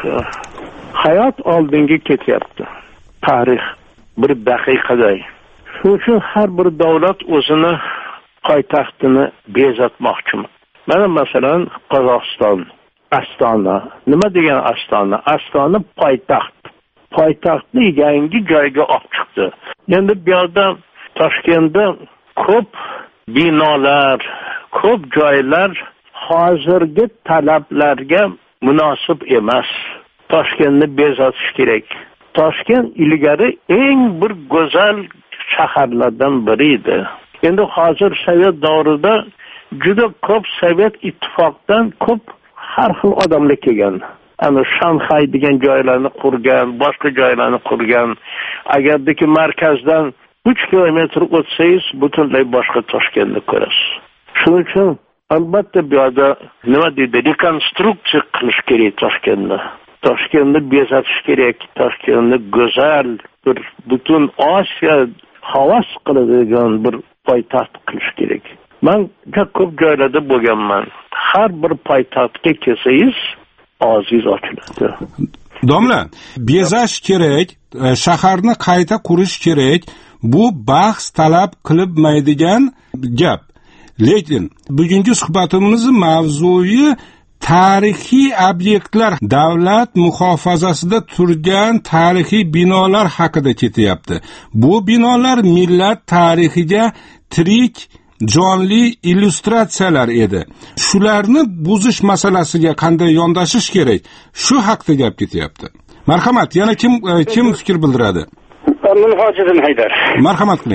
Speaker 13: hayot oldinga ketyapti. Tarix bir daqiqaday. Shuning uchun har bir davlat o'zini poytaxtini bezatmoqchi. Mana masalan Qozog'iston Astona. Nima degan Astona? Astona poytaxt. Poytaxtni yangi joyga olib chiqdi. Endi bu yerda Toshkentda ko'p binolar, ko'p joylar hozirgi talablarga munosib emas. Toshkentni bezatish kerak. Toshkent ilgari eng bir go'zal shaharlardan biri edi. Endi hozir Sovet davrida juda ko'p Sovet ittifoqdan ko'p har xil odamlar kelgan. Ana Shanxay degan joylarni qurgan, boshqa joylarni qurgan. Agardagi markazdan 3 kilometr o'tsangiz, butunlay boshqa Toshkentni ko'rasiz. Shuning uchun albatta bu yerda nima deydi, rekonstruksiya qilish kerak Toshkentni. Toshkentni bezatish kerak, Toshkentni go'zal bir butun Osiyo havas qiladigan bir poytaxt qilish kerak. Men ko'p joylarda bo'lganman. Har bir poytaxtga kelsangiz, oziz ochiladi.
Speaker 3: Domla, bezash kerak, shaharni qayta qurish kerak. Bu bahs talab qilmaydigan gap. Lekin bugungi suhbatimizning mavzusi tarixiy obyektlar, davlat muhofazasida turgan tarixiy binolar haqida ketyapti. Bu binolar millat tarixiga tirik jonli illyustratsiyalar edi. Shularni buzish masalasiga qanday yondashish kerak? Shu haqida gap ketyapti. Marhamat, yana kim fikr bildiradi?
Speaker 14: Minhojiddin Haydar.
Speaker 3: Marhamat qiling.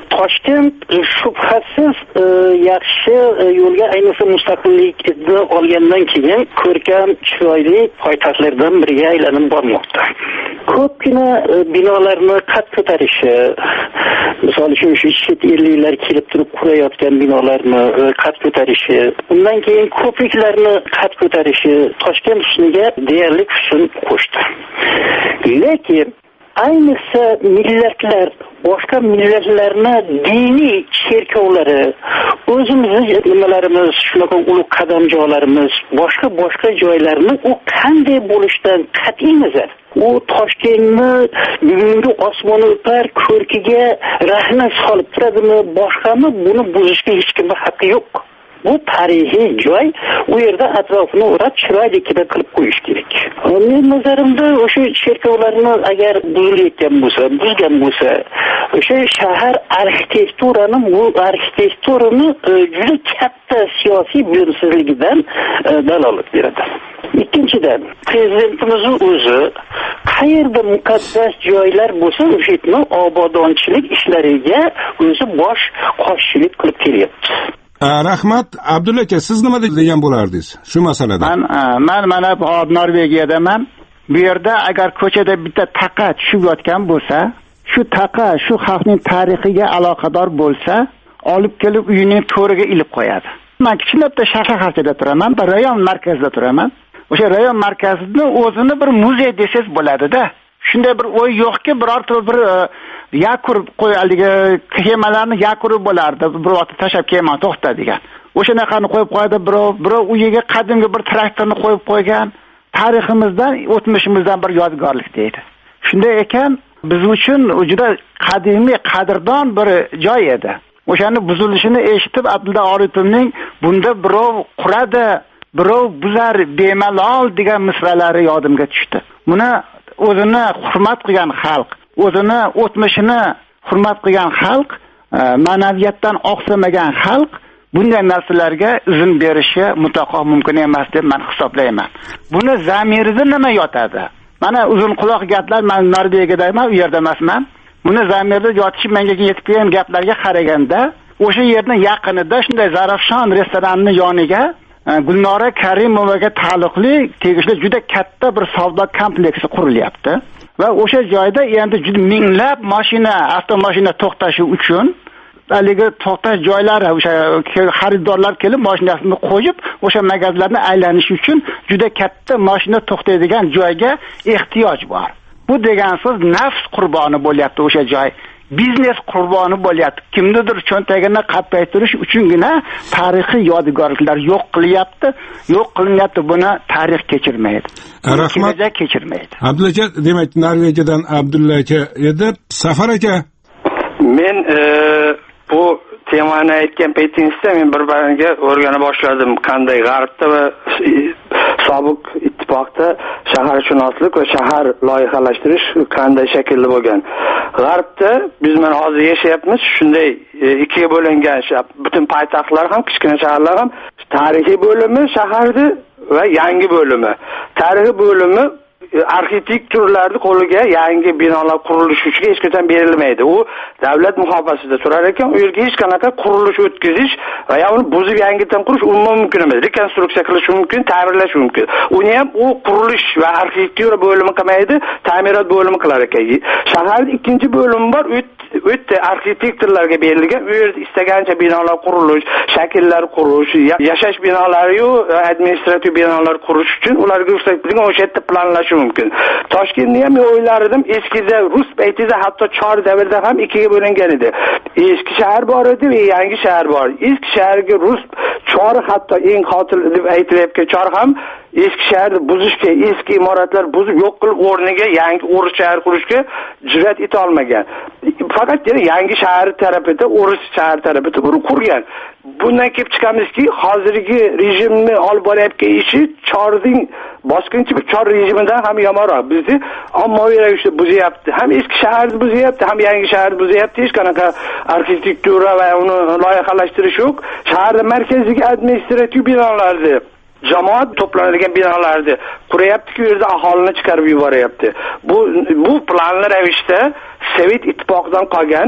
Speaker 14: Toshkent shubhasiz yaxshi yo'lga, ayniqsa mustaqillikni olgandan keyin ko'rkam, chiroyli poytaxtlardan biriga aylanib bormoqda. Ko'pgina binolarni qad ko'tarishi, misol uchun shu chet elliklar kelib turib qurayotgan binolarni qad ko'tarishi, undan keyin ko'priklarni qad ko'tarishi Toshkent husniga deyarli husn qo'shdi. Lekin ayniqsa millatlar, boshqa millatlarni diniy cherkovlari, o'zimizning nimalarimiz, shunaqa ulug' qadamjolarimiz, boshqa joylarni u qanday bo'lishidan qat'iy nazar, u Toshkentni bugungi osmoni o'par ko'rkiga rahna solib turadimi, boshqami, buni buzishga hech kimning haqqi yo'q. Bu tarixiy joy, u yerda atrofini o'rab chiroyli qilib qo'yish kerak. Men nazarimda o'sha cherkovlarni agar buzgan bo'lsa, o'sha shahar arxitekturini juda katta siyosiy bilimsizligidan dalolat beradi. Ikkinchidan, prezidentimizning o'zi qayerda muqaddas joylar bo'lsa, o'shani obodonchilik ishlariga o'zi bosh qo'shchilik qilib kelyapti.
Speaker 3: Rahmat. Abdulla aka, siz nima degan bo'lardingiz shu masalada?
Speaker 15: Men mana Norvegiyadaman. Bu yerda agar ko'chada bitta taqa tushib yotgan bo'lsa, shu taqa shu xalqning tarixiga aloqador bo'lsa, olib kelib uyining to'riga ilib qo'yadi. Men kichkinta shaharchada turaman, bir rayon markazida turaman. O'sha rayon markazida o'zini bir muzey desangiz bo'ladi-da. Shunday bir o'y yo'qki, birorta bir yakur qo'yaldiga kemalarni yakuri bo'lardi. Bir vaqt tashab kema to'xta degan. O'shanaqani qo'yib qo'yadi birov uyiga qadimgi bir traktorni qo'yib qo'ygan. Tariximizdan, o'tmishimizdan bir yodgorlik deydi. Shunday ekan, biz uchun juda qadimiy, qadrdon bir joy edi. O'shani buzilishini eshitib Abdulla Oripovning bunda birov quradi, birov buzar bemalol degan misralari yodimga tushdi. Buni o'zini hurmat qilgan xalq, o'zini o'tmishini hurmat qilgan xalq, ma'naviyatdan oqsamagan xalq bunday narsalarga izn berishi mutlaqo mumkin emas deb men hisoblayman. Buni zamirida nima yotadi? Mana uzun quloq gaplar, men Norvegiyadayman, u yerda emasman. Buni zamirida yotishi menga yetib kelgan gaplarga qaraganda, o'sha yerning yaqinida shunday Zarafshon restoranining yoniga Gulnora Karimovaga taalluqli tegishli juda katta bir savdo kompleksi qurilyapti va o'sha joyda endi juda minglab avtomashina to'xtashi uchun haligi to'xtash joylari, o'sha xaridorlar kelib mashinasini qo'yib, o'sha magazinlarni aylanish uchun juda katta mashina to'xtaydigan joyga ehtiyoj bor. Bu degan so'z nafs qurboni bo'lyapti o'sha joy. Biznes qurboni bo'lyapti. Kimnidir cho'ntagini qappaytirish uchungina tarixiy yodgorliklar yo'q qilyapti. Buni tarix kechirmaydi.
Speaker 3: Rahmat.
Speaker 15: Kechirmaydi.
Speaker 3: Abdulla aka, demak Norvegiyadan Abdulla aka edi. Safar aka.
Speaker 6: Men bu temani aytgan paytingizda men bir-biriga o'rgana boshladim, qanday G'arbda va sobiq ittifoqda shaharshunoslik va shahar loyihalashtirish qanday shaklda bo'lgan. G'arbda biz mana hozir yashayapmiz, shunday ikkiga bo'lingan butun poytaxtlar ham, kichkina shaharlar ham tarixiy bo'limi shaharda va yangi bo'limi. Tarixiy bo'limi arxitektorlarni qo'liga yangi binolar qurilishi uchun hech qachon berilmaydi. U davlat muhofazasida turar ekan, u yerga hech qanaqa qurilish o'tkazish va uni buzib yangidan qurish umuman mumkin emas. Rekonstruksiya qilish mumkin, ta'mirlash mumkin. Uni ham u qurilish va arxitektura bo'limi qilmaydi, ta'mirot bo'limi qilar ekan. Shaharning ikkinchi bo'limi bor, o'tda arxitektorlarga berilgan, u yerda istagancha binolar qurilish, shakllar qurish, yashash binolari-yu administrativ binolar qurish uchun ularga o'xshatilgan o'sha yerda planlash mumkin. Toshkentni ham o'ylardim, eskida rus paytida hatto chor davrida ham ikkiga bo'lingan edi. Eski shahar bor edi va yangi shahar bor. Eski shaharga rus chor hatto eng qotil deb aytilayotgan chor ham eski shaharni buzishga, eski imoratlar buzib yo'q qilib o'rniga yangi o'ris shahar qurishga jur'at eta olmagan. Faqat yangi shahar tarafida, o'ris shahar tarafida buni qurgan. Bundan kelib chiqamizki, hozirgi rejimni olib borayotgan ishi chorning bosqinchi bir chor rejimidan ham yomonroq. Bizni ommaviy ravishda buzyapti. Ham eski shaharni buzyapti, ham yangi shaharni buzyapti. Hech qanaqa arxitektura va uni loyihalashtirish yo'q. Shaharning markaziga administrativ binolarni, jamoat to'planadigan binolarni quryapti-ku, u yerda aholini chiqarib yuboryapti. Bu planli ravishda Sovet ittifoqidan qolgan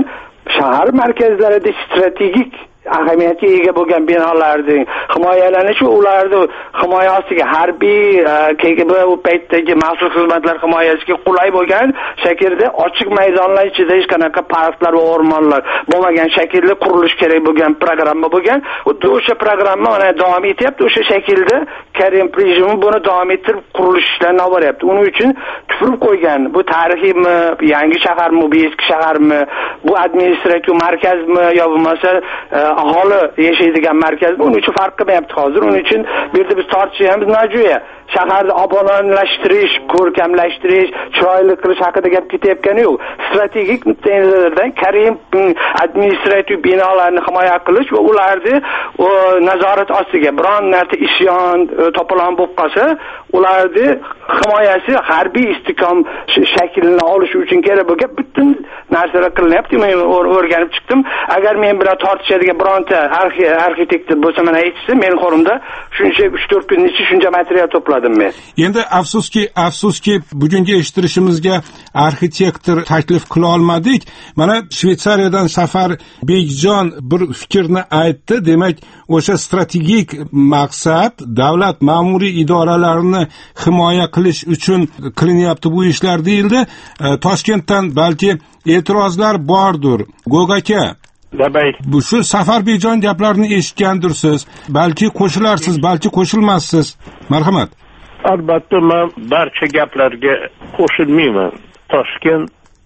Speaker 6: shahar markazlarida strategik ahamiyatga ega bo'lgan binolarning himoyalanishi, ularni himoya ostiga harbiy KGB u paytdagi maxsus xizmatlar himoyasiga qulay bo'lgan shaklda ochiq maydonlar ichida hech qanaqa parklar va o'rmonlar bo'lmagan shaklda qurilish kerak bo'lgan programma bo'lgan. Xuddi o'sha programma mana davom etyapti. O'sha shaklda Karim rejimi buni davom ettirib qurilish ishlarini olib boryapti. Uning uchun tufurib qo'ygan. Bu tarixiymi, yangi shaharmi, bu eski shaharmi, bu administrativ markazmi yo bo'lmasa aholi yashaydigan markaz, buning uchun farq qilmayapti hozir. Uning uchun bu yerda biz tortishyapmiz nojo'ya. Shaharni obodonlashtirish, ko'rkamlashtirish, chiroyli qilish haqida gap ketayotgani yo'q. Strategik nuqtai nazardan Karim administrativ binolarni himoya qilish va ularni nazorat ostiga biron narsa isyon, to'polon bo'lib qolsa, ularni himoyasi harbiy istiqom shaklini olish uchun kerak bo'lgan butun narsalar qilinyapti. Men o'rganib chiqdim. Agar men bilan tortishadigan bironta arxitekt bo'lsa, mana aytsa, men qo'limda shuncha 3-4 kun ichida shuncha material to'pladim.
Speaker 3: Endi afsuski bugungi eshittirishimizga arxitektor taklif qila olmadik. Mana Shveysariyadan Safar Bekjon bir fikrni aytdi. Demak, o'sha strategik maqsad davlat ma'muriy idoralarini himoya qilish uchun qilinyapti bu ishlar deyildi. Toshkentdan balki e'tirozlar bordir. Go'gaka, bu shu Safarbekjon gaplarini eshitgandirsiz. Balki qo'shilarsiz, balki qo'shilmassiz. Marhamat.
Speaker 13: Albatta men barcha gaplarga qo'shilmayman. Toshkent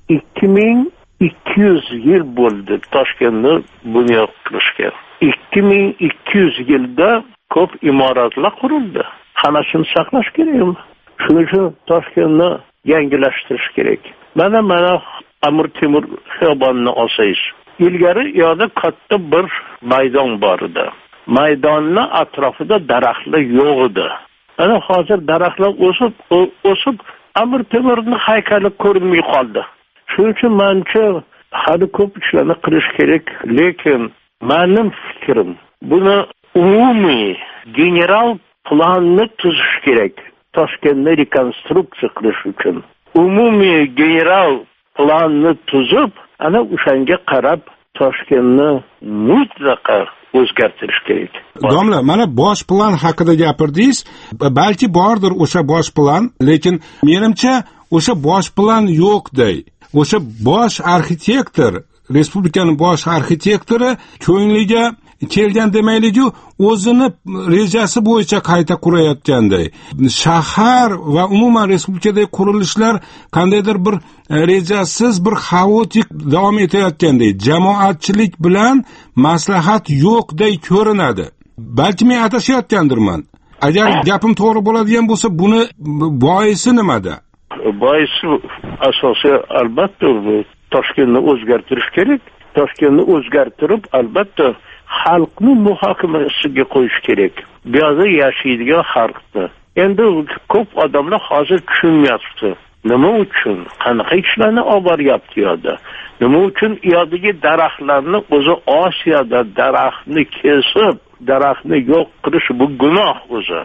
Speaker 13: 2200 yil bo'ldi Toshkentni bunyod qilishga. 2200 yilda ko'p imoratlar qurildi. Hammasini saqlash kerakmi? Shuning uchun Toshkentni yangilashtirish kerak. Mana Amir Temur xiyobonini olsangiz, ilgari yo'da katta bir maydon bor edi. Maydonni atrofida daraxtlar yo'q edi. Ana hozir daraxtlar o'sib Amir Temurning haykali ko'rinmay qoldi. Shuning uchun menimcha hali ko'p ishlarni qilish kerak, lekin mening fikrim buni umumiy general planni tuzish kerak. Toshkentni rekonstruksiya qilish uchun umumiy general planni tuzib, ana o'shanga qarab Toshkentni mutlaqo o'zgartirish kerak.
Speaker 3: Domla, mana bosh plan haqida gapirdingiz. Balki bordir o'sha bosh plan, lekin menimcha o'sha bosh plan yo'qday. O'sha bosh arxitektor, respublikaning bosh arxitektori ko'ngliga kelgan demaylik-ku, o'zini rejasi bo'yicha qayta qurayotganday. Shahar va umuman respublikadagi qurilishlar qandaydir bir rejasiz, bir xaotik davom etayotganday, jamoatchilik bilan maslahat yo'qday ko'rinadi. Balki men adashayotgandirman. Agar gapim to'g'ri bo'ladigan bo'lsa, buni boisi nimada?
Speaker 13: Boisi asosiy albatta Toshkentni o'zgartirish kerak. Toshkentni o'zgartirib, albatta xalqni muhokamasiga qo'yish kerak. Bu yerda yashaydigan xalqni. Endi ko'p odamlar hozir tushunmayapti. Nima uchun? Qanaqa ishlarni olib boryapti yo'da? Nima uchun yerdagi daraxtlarni o'zi Osiyoda daraxtni kesib, daraxtni yo'q qilish bu gunoh o'zi.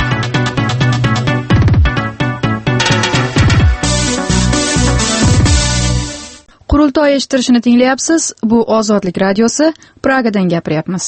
Speaker 5: Qurultoy eshittirishini tinglayapsiz. Bu Ozodlik radiosi, Pragadan gapiryapmiz.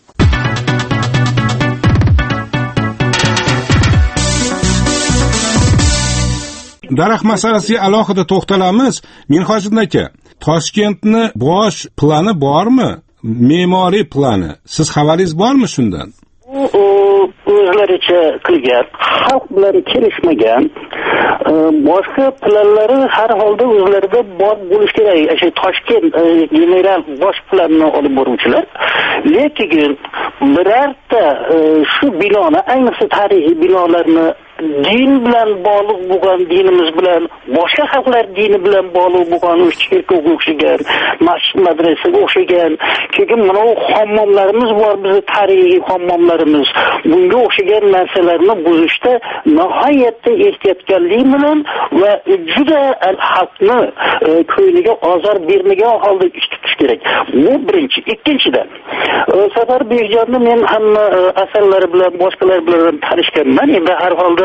Speaker 3: Daraxt masalasiga alohida to'xtalamiz. Minhojiddin aka, Toshkentni bosh plani bormi? Me'moriy plani. Siz xabaringiz bormi shundan?
Speaker 14: O'zlaricha qilgan, xalq bilan kelishmagan, boshqa planlari har holda o'zlarida bor bo'lish kerak. O'sha Toshkent general bosh planini olib boruvchilar, lekin birorta shu binoni, ayniqsa tarixiy binolarni din bilan bog'liq bo'lgan, dinimiz bilan, boshqa xalqlar dini bilan bog'liq bo'lgan, cherkovga o'xshagan, masjid madrasaga o'xshagan, keyin mana bu hammomlarimiz bor, bizning tarixiy hammomlarimiz. Bunga o'xshagan narsalarni buzishda nihoyatda ehtiyotkorlik bilan va juda xalqni ko'ngliga ozor bermagan holda ish tutish kerak. Bu birinchi. Ikkinchidan, Safar Bekjonni men hamma asarlari bilan, boshqalar bilan tanishganman. Endi har holda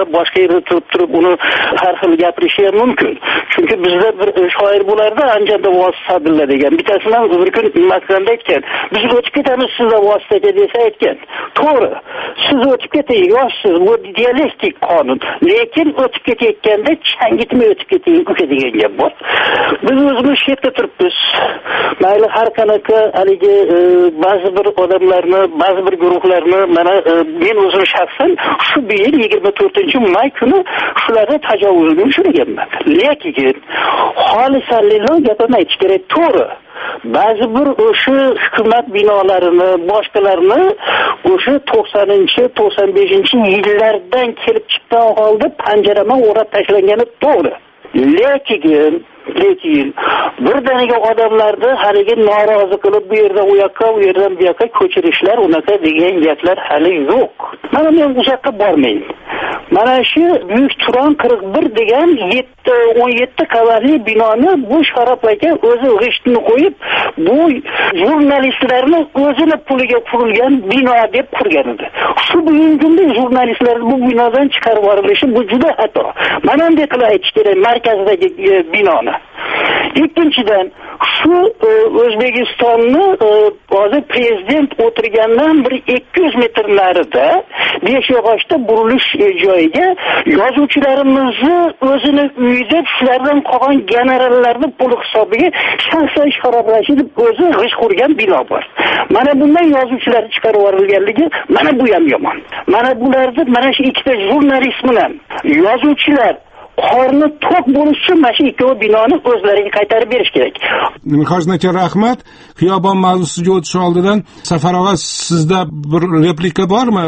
Speaker 14: boshqa yerda turib uni har xil gapirishi ham mumkin. Chunki bizda bir shoir bo'lardi, Andijonda vosita sadillar degan. Bittasi ham bir kun Makronda aytgan, biz o'tib ketamiz sizga vositaga desa aytgan. To'g'ri. Siz o'tib keting, yoshsiz, bu dialektik qonun. Lekin o'tib ketayotganda changitmay o'tib keting, uka degan gap bor. Biz o'zimiz shu yerda turibmiz. Mayli har qanaqa haligi ba'zi bir odamlarni, ba'zi bir guruhlarni mana men o'zim shaxsan shu yil 24-may kuni shularga tajovuzga uchraganman. Lekin xolisan lillah gapini aytish kerak, to'g'ri. Ba'zi bir o'sha hukumat binolarini, boshqalarni o'sha 90-95-yillardan kelib chiqqan holda panjaraman o'rab tashlangani to'g'ri. Lekin birdaniga odamlarni haligi norozi qilib bu yerdan u yoqqa, u yerdan bu yoqqa ko'chirishlar, unaqa degan gaplar hali yo'q. Mana men uzoqqa bormayman. Mana shu Buyuk Turon 41 degan 17 qavatli binoni bu Sharof aka o'zi g'ishtini qo'yib, bu jurnalistlarni o'zini puliga qurilgan bino deb qurgan edi. Shu bugungi kunda jurnalistlar bu binodan chiqarib yuborilishi bu juda xato. Mana bunday qilib aytish kerak markazdagi binoni. Ikkinchidan, shu O'zbekistonni hozir prezident o'tirgandan bir 200 metr narida Beshyog'ochda burilish joyiga yozuvchilarimizni o'zini uyida shulardan qolgan generallarning puli hisobiga shaxsan Sharof Rashidov o'zi g'ish qurgan bino bor. Mana bundan yozuvchilar chiqarib yuborilganligi mana bu ham yomon. Mana bularni mana shu ikkita jurnalist bilan yozuvchilar qorni to'q bo'lish uchun mana shu ikkovi binoni o'zlariga qaytarib berish kerak.
Speaker 3: Mihojin aka, rahmat. Xiyobon mavzusiga o'tish oldidan Safar og'a, sizda bir replika bormi?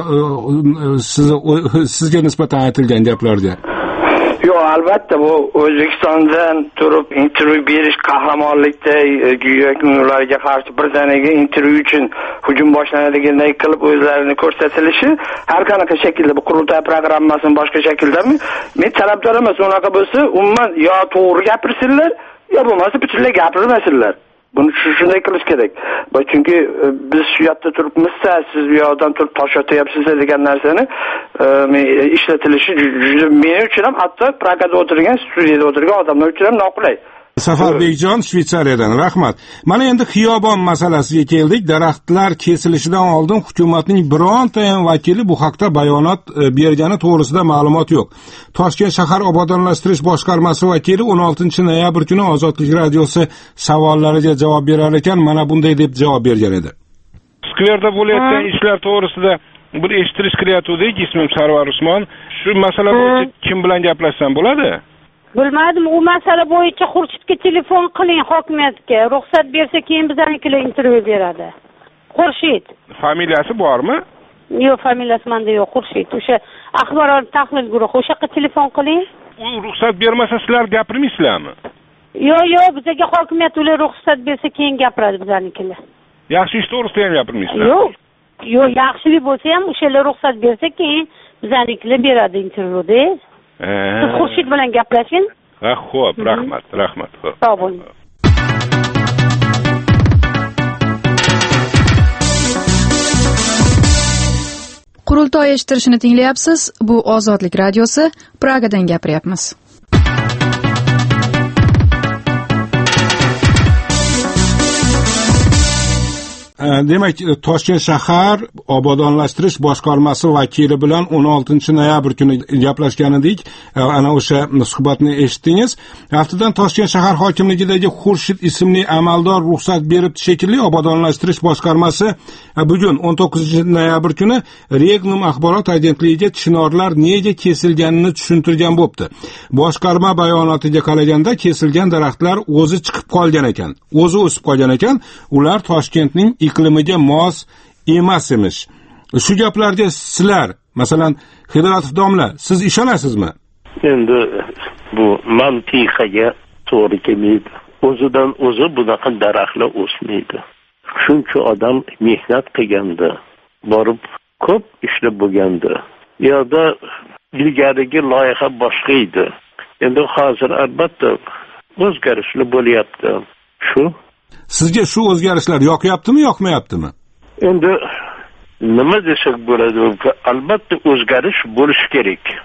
Speaker 3: Sizga nisbatan aytilgan gaplarga.
Speaker 6: Yo'q, albatta bu O'zbekistondan turib intervyu berish qahramonlikda go'yoki ularga qarshi birdaniga intervyu uchun hujum boshlanadiganday qilib o'zlarini ko'rsatilishi har qanaqa shaklda bu qurultoy programmasini boshqa shakldami? Men talabdor emas, unaqa bo'lsa, umuman yo to'g'ri gapirsinlar, yo bo'lmasa butunlay gapirmasinlar. Buni shunday qilish kerak. Chunki biz shu yerda turibmiz-da, siz bu yoqdan turib tosh otyapsiz degan narsani ishlatilishi juda men uchun ham, hatto Pragada o'tirgan, studiyada o'tirgan odamlar uchun ham noqulay.
Speaker 3: Safarbekjon Shveysariyadan, rahmat. Mana endi xiyobon masalasiga keldik. Daraxtlar kesilishidan oldin hukumatning bironta ham vakili bu haqda bayonot bergani to'g'risida ma'lumot yo'q. Toshkent shahar obodonlashtirish boshqarmasi vakili 16-noyabr kuni Ozodlik radiosi savollariga javob berar ekan, mana bunday deb javob bergan edi.
Speaker 16: Skverda bo'layotgan ishlar to'g'risida bir eshittirish qilyapti-dik, ismim Sarvar Usmon. Shu masala bo'yicha kim bilan gaplashsam bo'ladi?
Speaker 17: Bilmadim, u masala bo'yicha Xurshidga telefon qiling, hokimiyatga. Ruxsat bersa keyin bizanikilar intervyu beradi. Xurshid.
Speaker 16: Familiyasi bormi?
Speaker 17: Yo'q, familiyasi menda yo'q, Xurshid. O'sha axborot tahlil guruhi, o'sha yerga telefon qiling.
Speaker 16: U ruxsat bermasa sizlar gapirmaysizlarmi?
Speaker 17: Yo'q, bizga hokimiyat ular ruxsat bersa keyin gapiradi bizanikilar.
Speaker 16: Yaxshi ish to'g'risida ham gapirmaysizlar?
Speaker 17: Yo'q, yaxshilik bo'lsa ham o'shalar ruxsat bersa keyin bizanikilar beradi intervyuda. Siz Xurshid bilan gaplashing.
Speaker 16: Xo'p, rahmat. Xo'p.
Speaker 17: Sog' bo'ling.
Speaker 5: Qurultoy eshittirishini tinglayapsiz. Bu Ozodlik radiosi, Pragadan gapiryapmiz.
Speaker 3: Demak, Toshkent shahar obodonlashtirish boshqarmasi vakili bilan 16-noyabr kuni gaplashgan edik. Ana o'sha suhbatni eshitdingiz. Aftidan Toshkent shahar hokimligidagi Xurshid ismli amaldor ruxsat beribdi shekilli. Obodonlashtirish boshqarmasi bugun 19-noyabr kuni Regnum axborot agentligiga chinorlar nega kesilganini tushuntirgan bo'pti. Boshqarma bayonotiga qaraganda kesilgan daraxtlar o'zi chiqib qolgan ekan, o'zi o'sib qolgan ekan. Ular Toshkentning iqlimiga mos emas emish. Shu gaplarga sizlar, masalan, Xidratov domla, siz ishonasizmi?
Speaker 13: Endi bu mantiqaga to'g'ri kelmaydi. O'zidan o'zi bunaqa daraxtlar o'smaydi. Shuncha odam mehnat qilganda, borib ko'p ishlab bo'lganda. Yo'da ilgarigi loyiha boshqa edi. Endi hozir albatta o'zgarishlar bo'lyapti. Shu
Speaker 3: Sizga shu o'zgarishlar yoqyaptimi, yoqmayaptimi?
Speaker 13: Endi nima desak bo'ladi? Albatta o'zgarish bo'lishi kerak.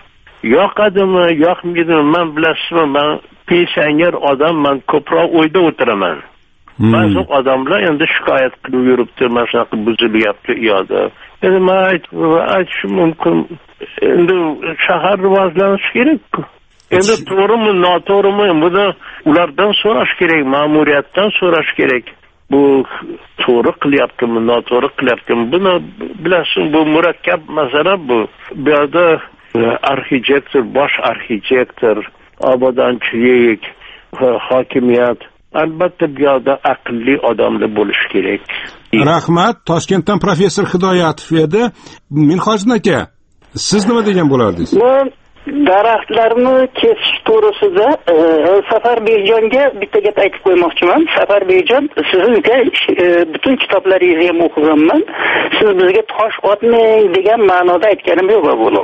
Speaker 13: yoqadimi yoqmaydimi man bilasizmi, man pensioner odamman, ko'proq uyda o'tiraman. Ba'zi odamlar endi shikoyat qilib yuribdi, mana shunaqa buzilyapti uyoqda. Endi men aytishim mumkin, endi shahar rivojlanishi kerak-ku. Endi to'g'rimi, noto'g'rimi, buni ulardan so'rash kerak, ma'muriyatdan so'rash kerak. Bu to'g'ri qilyaptimi, noto'g'ri qilyaptimi? Buni bilasiz, bu murakkab masala bu. Bu yerda arxitektor, bosh arxitektor, obodonchilik, hokimiyat, albatta bu yerda aqlli odamlar bo'lishi kerak.
Speaker 3: Rahmat. Toshkentdan professor Hidoyatov edi. Minhojiddin aka, siz nima degan bo'lardingiz?
Speaker 14: Daraxtlarni kesish to'g'risida Safarberjonga bitta gap aytib qo'ymoqchiman. Safarberjon, sizga butun kitoblaringizni ham o'qiganman. Siz bizga tosh otmang degan ma'noda aytganim yo'q buni.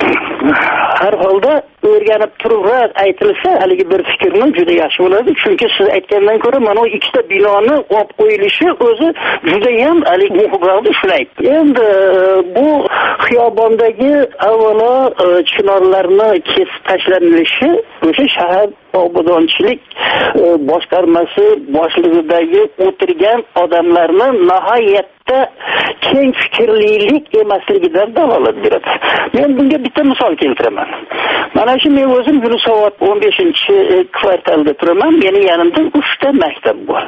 Speaker 14: Har holda o'rganib turib aytilsa, haligi bir fikrni juda yaxshi bo'ladi. Chunki siz aytgandan ko'ra mana bu ikkita binoni olib qo'yilishi o'zi juda ham haligi muhim shuni aytdi. Endi bu xiyobondagi avvalo chinorlar kesib tashlanishi o'sha shahar obodonchilik boshqarmasi boshlig'idagi o'tirgan odamlarni nihoyatda keng fikrlilik emasligidan dalolat beradi. Men bunga bitta misol keltiraman. Mana shu men o'zim Yunusobod 15-kvartalda turaman. Meni yonimda 3 ta maktab bor.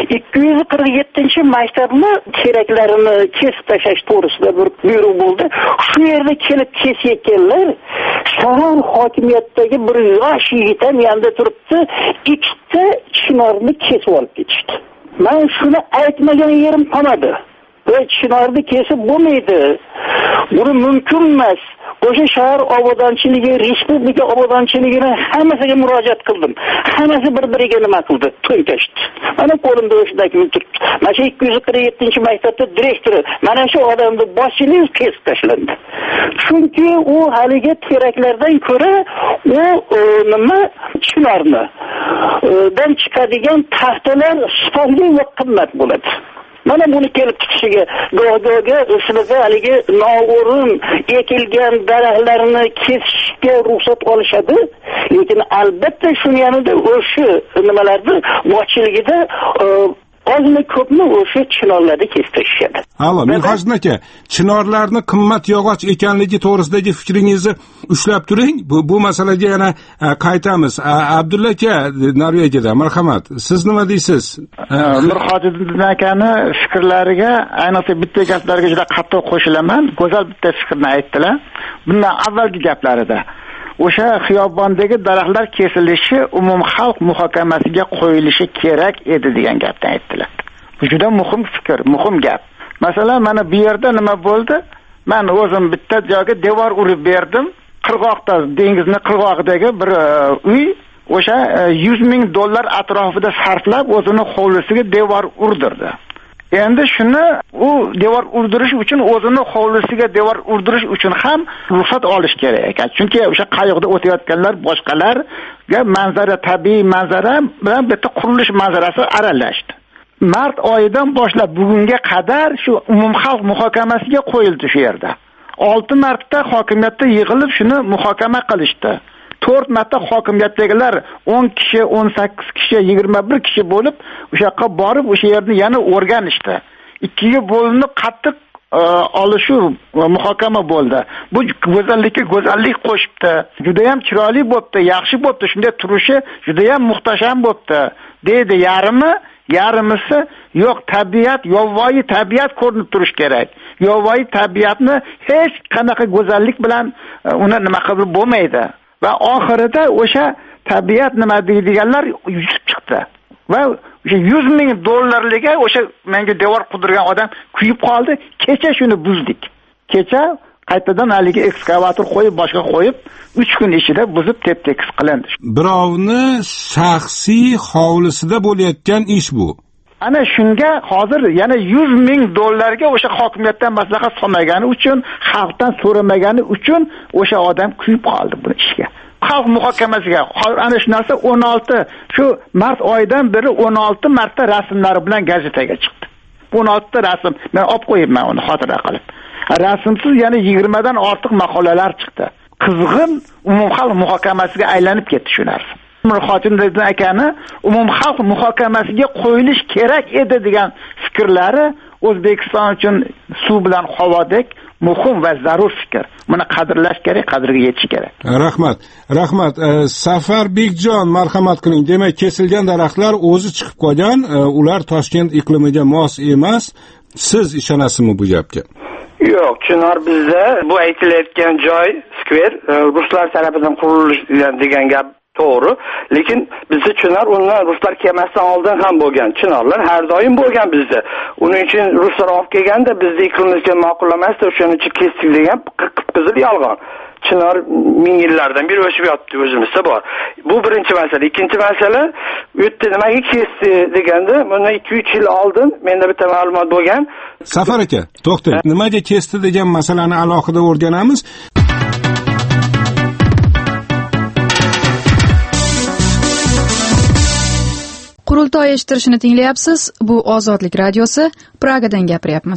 Speaker 14: 247-maktabni keraklarini kesib tashlash to'g'risida bir buyruq bo'ldi. Shu yerda kelib kesayotganlar shahar hokimiyatidagi bir yosh yigit ham yonda turibdi, 2 ta chinorni kesib olib ketishdi. Men shuni aytmagan yerim qolmadi. Ve chinorni kesib bo'lmaydi. Buni mumkin emas. O'sha shahar obodonchiligi, respublika obodonchiligini hammasiga murojaat qildim. Hammasi bir-biriga nima qildi? To'ntashdi. Mana qo'limda o'sha dokument turibdi. Mana shu 247-maktabda direktori, mana shu odamni boshchiligi kesib tashlandi. Chunki u haligi teraklardan ko'ra u nima chinorni dan chiqadigan taxtalar sifatli va qimmat bo'ladi. Mana buni kelib chiqishiga go'yoga sizga haligi noo'rin ekilgan daraxtlarni kesishga ruxsat olishadi, lekin albatta shuni yanida o'sha nimalarni boshchiligida ozmi ko'pmi o'sha chinorlarni kesib tashlashadi.
Speaker 3: Allo, Minhojiddin aka, chinorlarni qimmat yog'och ekanligi to'g'risidagi fikringizni ushlab turing. Bu masalaga yana qaytamiz. Abdulla aka, Norvegiyada, marhamat. Siz nima deysiz?
Speaker 15: Minhojiddin akani fikrlariga, ayniqsa bitta gaplariga juda qattiq qo'shilaman. Go'zal bitta fikrni aytdilar. Bundan avvalgi gaplarida o'sha xiyobondagi daraxtlar kesilishi umumxalq muhokamasiga qo'yilishi kerak edi degan gapni aytdilar. Bu juda muhim fikr, muhim gap. Masalan, mana bu yerda nima bo'ldi? Men o'zim bitta joyga devor urib berdim. Qirg'oqda, dengizning qirg'og'idagi bir uy o'sha $100,000 atrofida sarflab o'zini hovlisiga devor urdirdi. Endi shuni u devor urdirish uchun o'zini hovlisiga devor urdirish uchun ham ruxsat olish kerak ekan. Chunki o'sha qayoqda o'tayotganlar boshqalarga manzara, tabiiy manzara bilan bitta qurilish manzarasi aralashdi. Mart oyidan boshlab bugunga qadar shu umumxalq muhokamasiga qo'yildi shu yerda. 6 marta hokimiyatda yig'ilib shuni muhokama qilishdi. 4 marta hokimiyatdagilar 10 kishi, 18 kishi, 21 kishi bo'lib o'sha yoqqa borib o'sha yerni yana o'rganishdi. Ikkiga bo'linib qattiq olishuv muhokama bo'ldi. Bu go'zallikka go'zallik qo'shibdi. Juda ham chiroyli bo'libdi, yaxshi bo'libdi, shunday turishi juda ham muhtasham bo'libdi deydi yarimisi yo'q, tabiat, yovvoyi tabiat ko'rinib turish kerak. Yovvoyi tabiatni hech qanaqa go'zallik bilan uni nima qilib bo'lmaydi. Va oxirida o'sha tabiat nima deydiganlar yutib chiqdi. Va o'sha $100,000 o'sha menga devor qurdirgan odam kuyib qoldi. Kecha shuni buzdik. Kecha qaytadan haligi ekskavator qo'yib, boshqa qo'yib 3 kun ichida buzib tep-tekis qilindi.
Speaker 3: Birovni shaxsiy hovlisida bo'layotgan ish bu.
Speaker 15: Ana shunga hozir yana $100,000 o'sha hokimiyatdan maslahat so'ramagani uchun, xalqdan so'ramagani uchun o'sha odam kuyib qoldi bu ishga. Xalq muhokamasiga ana shu narsa 16 shu mart oyidan beri 16 marta rasmlari bilan gazetaga chiqdi. 16 ta rasm. Men olib qo'yibman uni xotira qilib. Rasmsiz yana 20 dan ortiq maqolalar chiqdi. qizg'in umumxalq muhokamasiga aylanib ketdi shu narsa. Xotiniddin akani umumxalq muhokamasiga qo'yilish kerak edi degan fikrlari O'zbekiston uchun suv bilan havodek muhim va zarur fikr. Buni qadrlash kerak, qadriga yetish kerak.
Speaker 3: Rahmat. Safarbekjon, marhamat qiling. Demak, kesilgan daraxtlar o'zi chiqib qolgan, ular Toshkent iqlimiga mos emas. Siz ishonasizmi bu gapga?
Speaker 6: Yo'q, Chinor bizda bu aytilayotgan joy, skver, ruslar tomonidan qurilgan degan gap to'g'ri, lekin bizda Chinor undan ruslar kelmasdan oldin ham bo'lgan. Chinorlar har doim bo'lgan bizda. Uning uchun ruslar olib kelganda bizda iqlimimizga ma'qullamasdi, o'shaning uchun kesdik degan qip-qizil yolg'on. Chinor ming yillardan beri o'sib yotdi, o'zimizda bor. Bu birinchi masala. Ikkinchi masala, u yerda nimaga kesdi deganda, bundan 2-3 yil oldin menda bitta ma'lumot bo'lgan.
Speaker 3: Safar aka, to'xtang. Nimaga kesdi degan masalani alohida o'rganamiz.
Speaker 5: Qurultoy eshittirishini tinglayapsiz. Bu Ozodlik radiosi, Pragadan gapiryapmiz.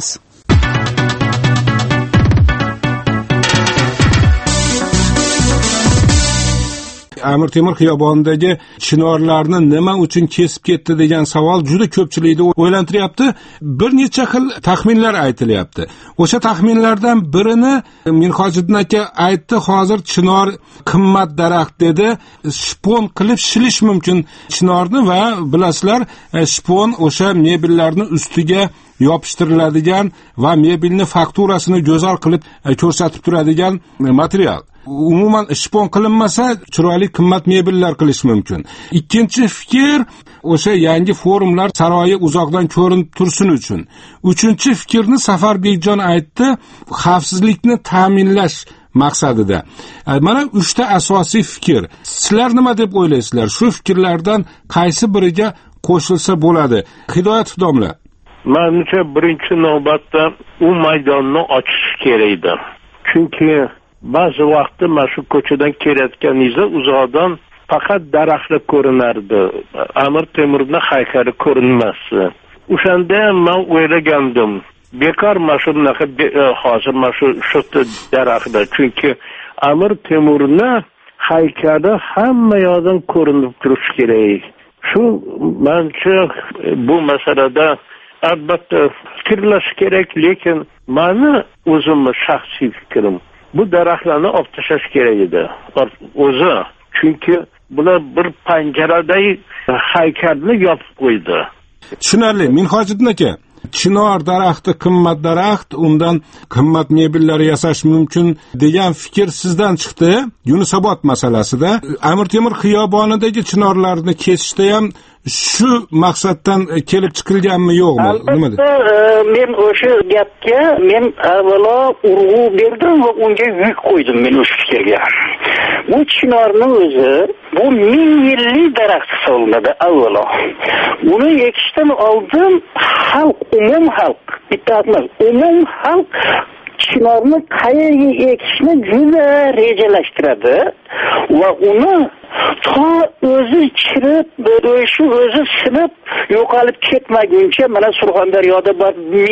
Speaker 3: Amir Temur xiyobonidagi chinorlarni nima uchun kesib ketdi degan savol juda ko'pchilikni o'ylantiryapti. Bir necha xil taxminlar aytilyapti. O'sha taxminlardan birini Minhojiddin aka aytdi, hozir chinor qimmat daraxt dedi. Shpon qilib shilish mumkin chinorni va bilasizlar, shpon o'sha mebellarni ustiga yopishtiriladigan va mebelni fakturasini go'zal qilib ko'rsatib turadigan material. Umuman shpon qilinmasa chiroyli qimmat mebellar qilish mumkin. Ikkinchi fikr, o'sha yangi forumlar saroyi uzoqdan ko'rinib tursin uchun. Uchinchi fikrni Safarbekjon aytdi, xavfsizlikni ta'minlash maqsadida. Mana 3 ta asosiy fikr. Sizlar nima deb o'ylaysizlar? Shu fikrlardan qaysi biriga qo'shilsa bo'ladi? Hidoyat domla.
Speaker 13: Menimcha birinchi navbatda u maydonni ochish kerak edi. Chunki ba'zi vaqtda mana shu ko'chadan kelayotganingizda uzoqdan faqat daraxtlar ko'rinardi. Amir Temurning haykali ko'rinmasdi. O'shanda men o'ylagandim, bekor mana shu hozir mana shu daraxtlar, chunki Amir Temurning haykali hamma yoqdan ko'rinib turishi kerak. Shu menimcha bu masalada albatta fikrlash kerak, lekin meni o'zimning shaxsiy fikrim, bu daraxtlarni olib tashlash kerak edi o'zi. Chunki bular bir panjaraday haykalni yopib qo'ydi.
Speaker 3: Tushunarli. Minhojiddin aka, chinor daraxti qimmat daraxt, undan qimmat mebellar yasash mumkin degan fikr sizdan chiqdi. Yunusobod masalasida Amir Temur xiyobonidagi chinorlarni kesishda ham shu maqsaddan kelib chiqilganmi yo'qmi? Nima dedi?
Speaker 14: Men o'sha gapga avvalo urg'u berdim va unga yuk qo'ydim men o'sha fikrga. Bu chinorning o'zi bu 1000 yillik daraxt hisoblanadi avvalo. Buni ekishdan oldin umum xalq, bitta emas, umum xalq chinorni qayerga ekishni juda rejalashtiradi va uni to o'zi chirib, o'zi sinib yo'qolib ketmaguncha mana Surxondaryoda bor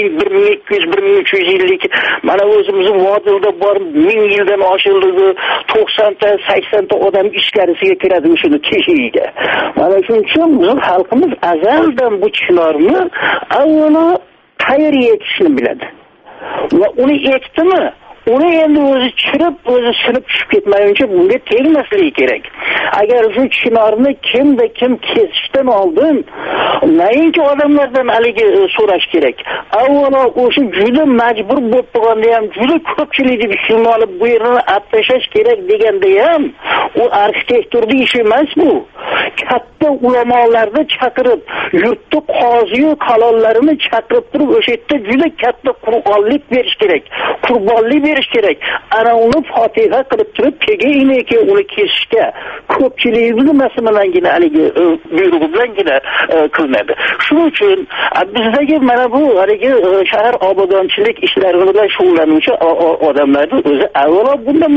Speaker 14: 1200-1300 yillik, mana o'zimizning vodilda bor 1000 yildan oshirligi 90 ta 80 ta odam ichkarisiga kiradi o'shuni keshigiga. Mana shuning uchun bizim xalqimiz azaldan bu chinorni avvalo qayerga ekishni biladi. Va uni ekdimi, uni endi o'zi chirib, o'zi sinib tushib ketmaguncha bunga tegmasligi kerak. Agar shu chinorni kimda kim kesishdan oldin nayinki odamlardan haligi so'rash kerak. Avvalo o'sha juda majbur bo'lib qolganda ham juda ko'pchilikni fikrini olib bu yerni atlashash kerak deganda ham u arxitekturning ishi emas bu. Katta ulamolarni chaqirib, yurtni qoziyu qalollarini chaqirib turib o'sha yerda juda katta qurbonlik berish kerak. Qurbonlik berish kerak. Ana uni fotiha qilib turib kegayniki uni kesishga ko'pchiligimiz masalanangina haligi buyrug'i bilangina qilinadi. Shuning uchun bizdagi mana bu haligi shahar obodonchilik ishlari bilan shug'ullanuvchi odamlarning o'zi avvalo bundan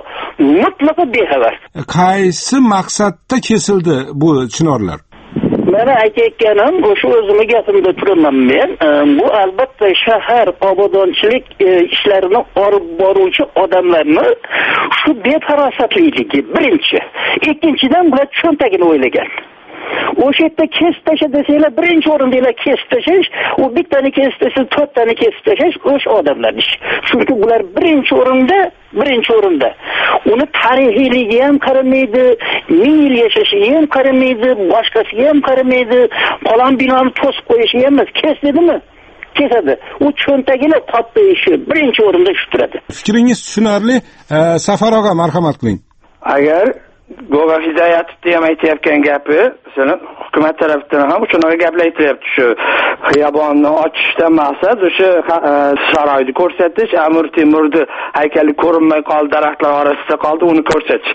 Speaker 14: mutlaqo bexabar.
Speaker 3: Qaysi maqsadda kesildi bu chinorlar?
Speaker 14: mana aytayotganim o'sha o'zimni gapimda turaman men. Bu albatta shahar obodonchilik ishlarini olib boruvchi odamlarni shu befarosatligi birinchi. Ikkinchidan bular cho'ntagini o'ylagan. O'sha yerda kesib tasha desanglar birinchi o'rindagilar kesib tashash, u bittani kesib tasha, to'rttani kesib tashash o'sha odamlar ishi. Chunki bular birinchi o'rinda. Uni tarixiyligi ham qaramaydi, 1000 yil yashashiga ham qaramaydi, boshqasiga ham qaramaydi, qolon binoni to'sib qo'yishi ham emas, kes dedimi? Kesadi. U cho'ntagini toppishi birinchi o'rinda shu turadi.
Speaker 3: Fikringiz tushunarli. Safar og'a, marhamat qiling.
Speaker 6: Agar Go'ga Hidoyatovni ham aytayotgan gapi, masalan, hukumat tarafidan ham shunaqa gaplar aytilyapti. Shu xiyobonni ochishdan maqsad o'sha saroyni ko'rsatish, Amir Temurni haykali ko'rinmay qoldi, daraxtlar orasida qoldi, uni ko'rsatish.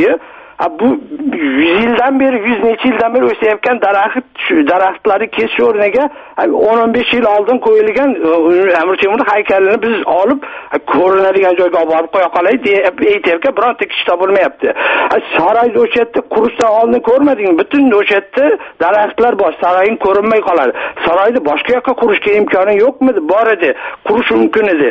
Speaker 6: Bu 100 yildan beri, 100 necha yildan beri o'sayotgan daraxtlarni kesish o'rniga 10-15 yil oldin qo'yilgan Amir Temur haykalini biz olib ko'rinadigan joyga olib borib qo'ya qolay deb aytayotgan bironta kishi topilmayapti. Saroyni o'sha yerda qurishdan oldin ko'rmadingmi? Butun o'sha yerda daraxtlar bor, saroying ko'rinmay qoladi. Saroyni boshqa yoqqa qurishga imkoni yo'qmidi? Bor edi, qurish mumkin edi.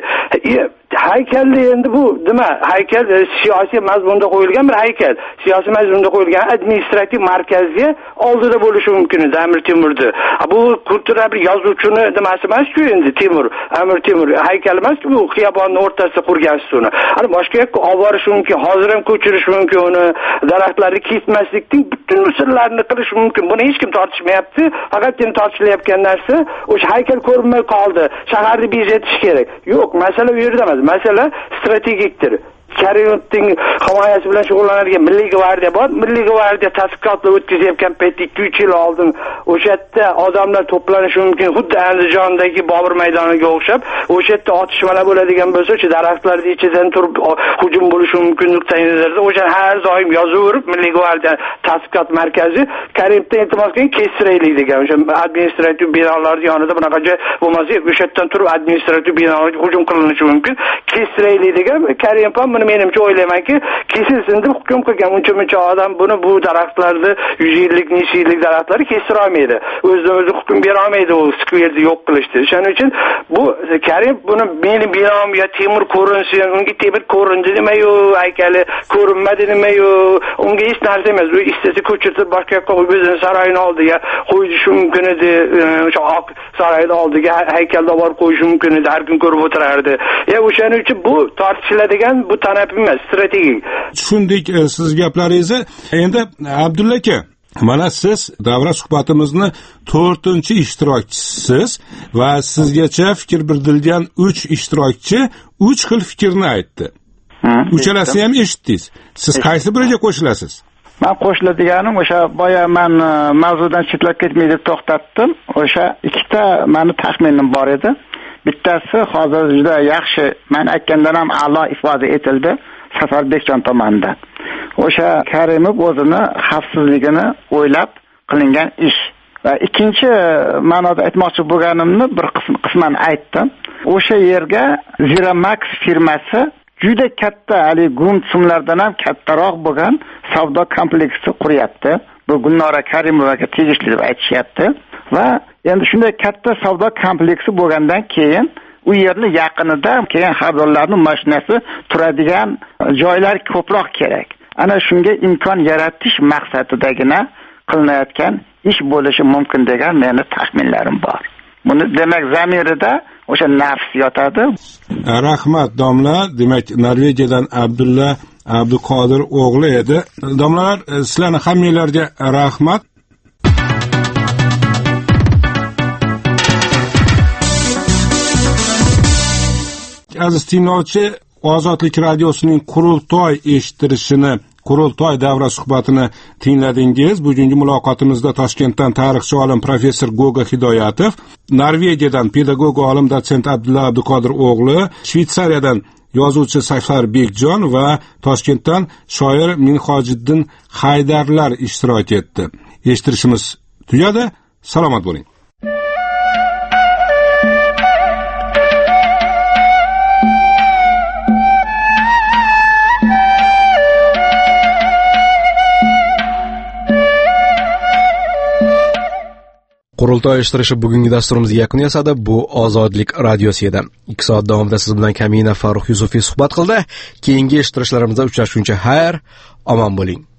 Speaker 6: Haykalni endi bu nima? Haykal siyosiy mazmunda qo'yilgan bir haykal. Siyosiy mazmunda qo'yilgan administrativ markazga oldida bo'lishi mumkin edi Amir Temurni. Bu kultura bir yozuvchini nimasi emas-ku endi Temur, Amir Temur haykali emas-ku bu xiyobonni o'rtasida qurgan ustuni. Ana boshqa yoqqa olib borish mumkin, hozir ham ko'chirish mumkin uni, daraxtlarni kesmaslikning butun usullarini qilish mumkin. Buni hech kim tortishmayapti. Faqat tortilayotgan narsa o'sha haykal ko'rinmay qoldi. Shaharni bezatish kerak. Yo'q, masala bu yerda emas. Masala strategikdir. Karimovning himoyasi bilan shug'ullanadigan Milliy gvardiya bor. Milliy gvardiya tadqiqotlar o'tkazayotgan paytda 2-3 yil oldin o'sha yerda odamlar to'planishi mumkin. Xuddi Andijondagi Bobur maydoniga o'xshab, o'sha yerda otishmalar bo'ladigan bo'lsa, o'sha daraxtlarning ichidan turib hujum bo'lishi mumkin nuqtai nazarda o'sha har doim yozaverib Milliy gvardiya tadqiqot markazi Karimovdan iltimos qilgan kestiraylik degan. O'sha administrativ binolarning yonida bunaqa joy bo'lmasa, o'sha yerdan turib administrativ binolarga hujum qilinishi mumkin. Kestiraylik degan Karimov ham menimcha o'ylaymanki, kesilsin deb hukm qilgan. Uncha odam buni bu daraxtlarni 100 yillik, necha yillik daraxtlarni kesira olmaydi. O'zidan-o'zi hukm bera olmaydi u skverni yo'q qilishdi. Shuning uchun bu Karim buni meni binom yo Temur ko'rinsin, unga Temur ko'rindi nima-yu, haykali ko'rinmadi nima-yu, unga hech narsa emas. U istasa ko'chirib boshqa yoqqa o'zining saroyini oldiga qo'yishi mumkin edi. O'sha oq saroyni oldiga haykalni olib borib qo'yishi mumkin edi. Har kun ko'rib o'tirardi. O'shaning uchun bu tortishiladigan bu tanab emas, strategik.
Speaker 3: Tushundik siz gaplaringizni. Endi Abdulla aka, mana siz davra suhbatimizni 4-ishtirokchisiz va sizgacha fikr bildirilgan 3 ishtirokchi 3 xil fikrni aytdi. Uchalasi ham eshitdingiz. Siz qaysi biriga qo'shilasiz?
Speaker 15: Men qo'shiladiganim o'sha boya men mavzudan chetlab ketmay deb to'xtatdim. O'sha ikkita meni taxminim bor edi. Bittasi hozir juda yaxshi, men aytgandan ham a'lo ifoda etildi Safar Bekjon tomonidan. O'sha Karimov o'zini xavfsizligini o'ylab qilingan ish. Va ikkinchi ma'noda aytmoqchi bo'lganimni bir qisman aytdim. O'sha yerga Ziramax firmasi juda katta, hali Gumsumlardan ham kattaroq bo'lgan savdo kompleksi quryapti. Bu Gulnora Karimovaga tegishli deb aytishyapti. Va endi shunday katta savdo kompleksi bo'lgandan keyin u yerni yaqinida keyin xaridorlarning mashinasi turadigan joylar ko'proq kerak. Ana shunga imkon yaratish maqsadidagina qilinayotgan ish bo'lishi mumkin degan meni taxminlarim bor. Buni demak zamirida o'sha nafs yotadi.
Speaker 3: Rahmat domla, demak Norvegiyadan Abdulla Abduqodir o'g'li edi. Domlalar, sizlarning hammanglarga rahmat. Aziz tinglovchi, Ozodlik radiosining qurultoy eshittirishini, qurultoy davra suhbatini tingladingiz. Bugungi muloqotimizda Toshkentdan tarixchi olim professor Go'ga Hidoyatov, Norvegiyadan pedagog olim dotsent Abdulla Abduqodir o'g'li, Shveysariyadan yozuvchi Safar Bekjon va Toshkentdan shoir Minhojiddin Haydarlar ishtirok etdi. Eshittirishimiz tugadi. Salomat bo'ling.
Speaker 1: Qurultoy ishtirishi bugungi dasturimizga yakun yasadi. Bu Ozodlik radiosi edi. 2 soat davomida siz bilan Kamina Farruh Yusufiy suhbat qildi. Keyingi ishtirishlarimizda uchrashguncha xayr, omon bo'ling.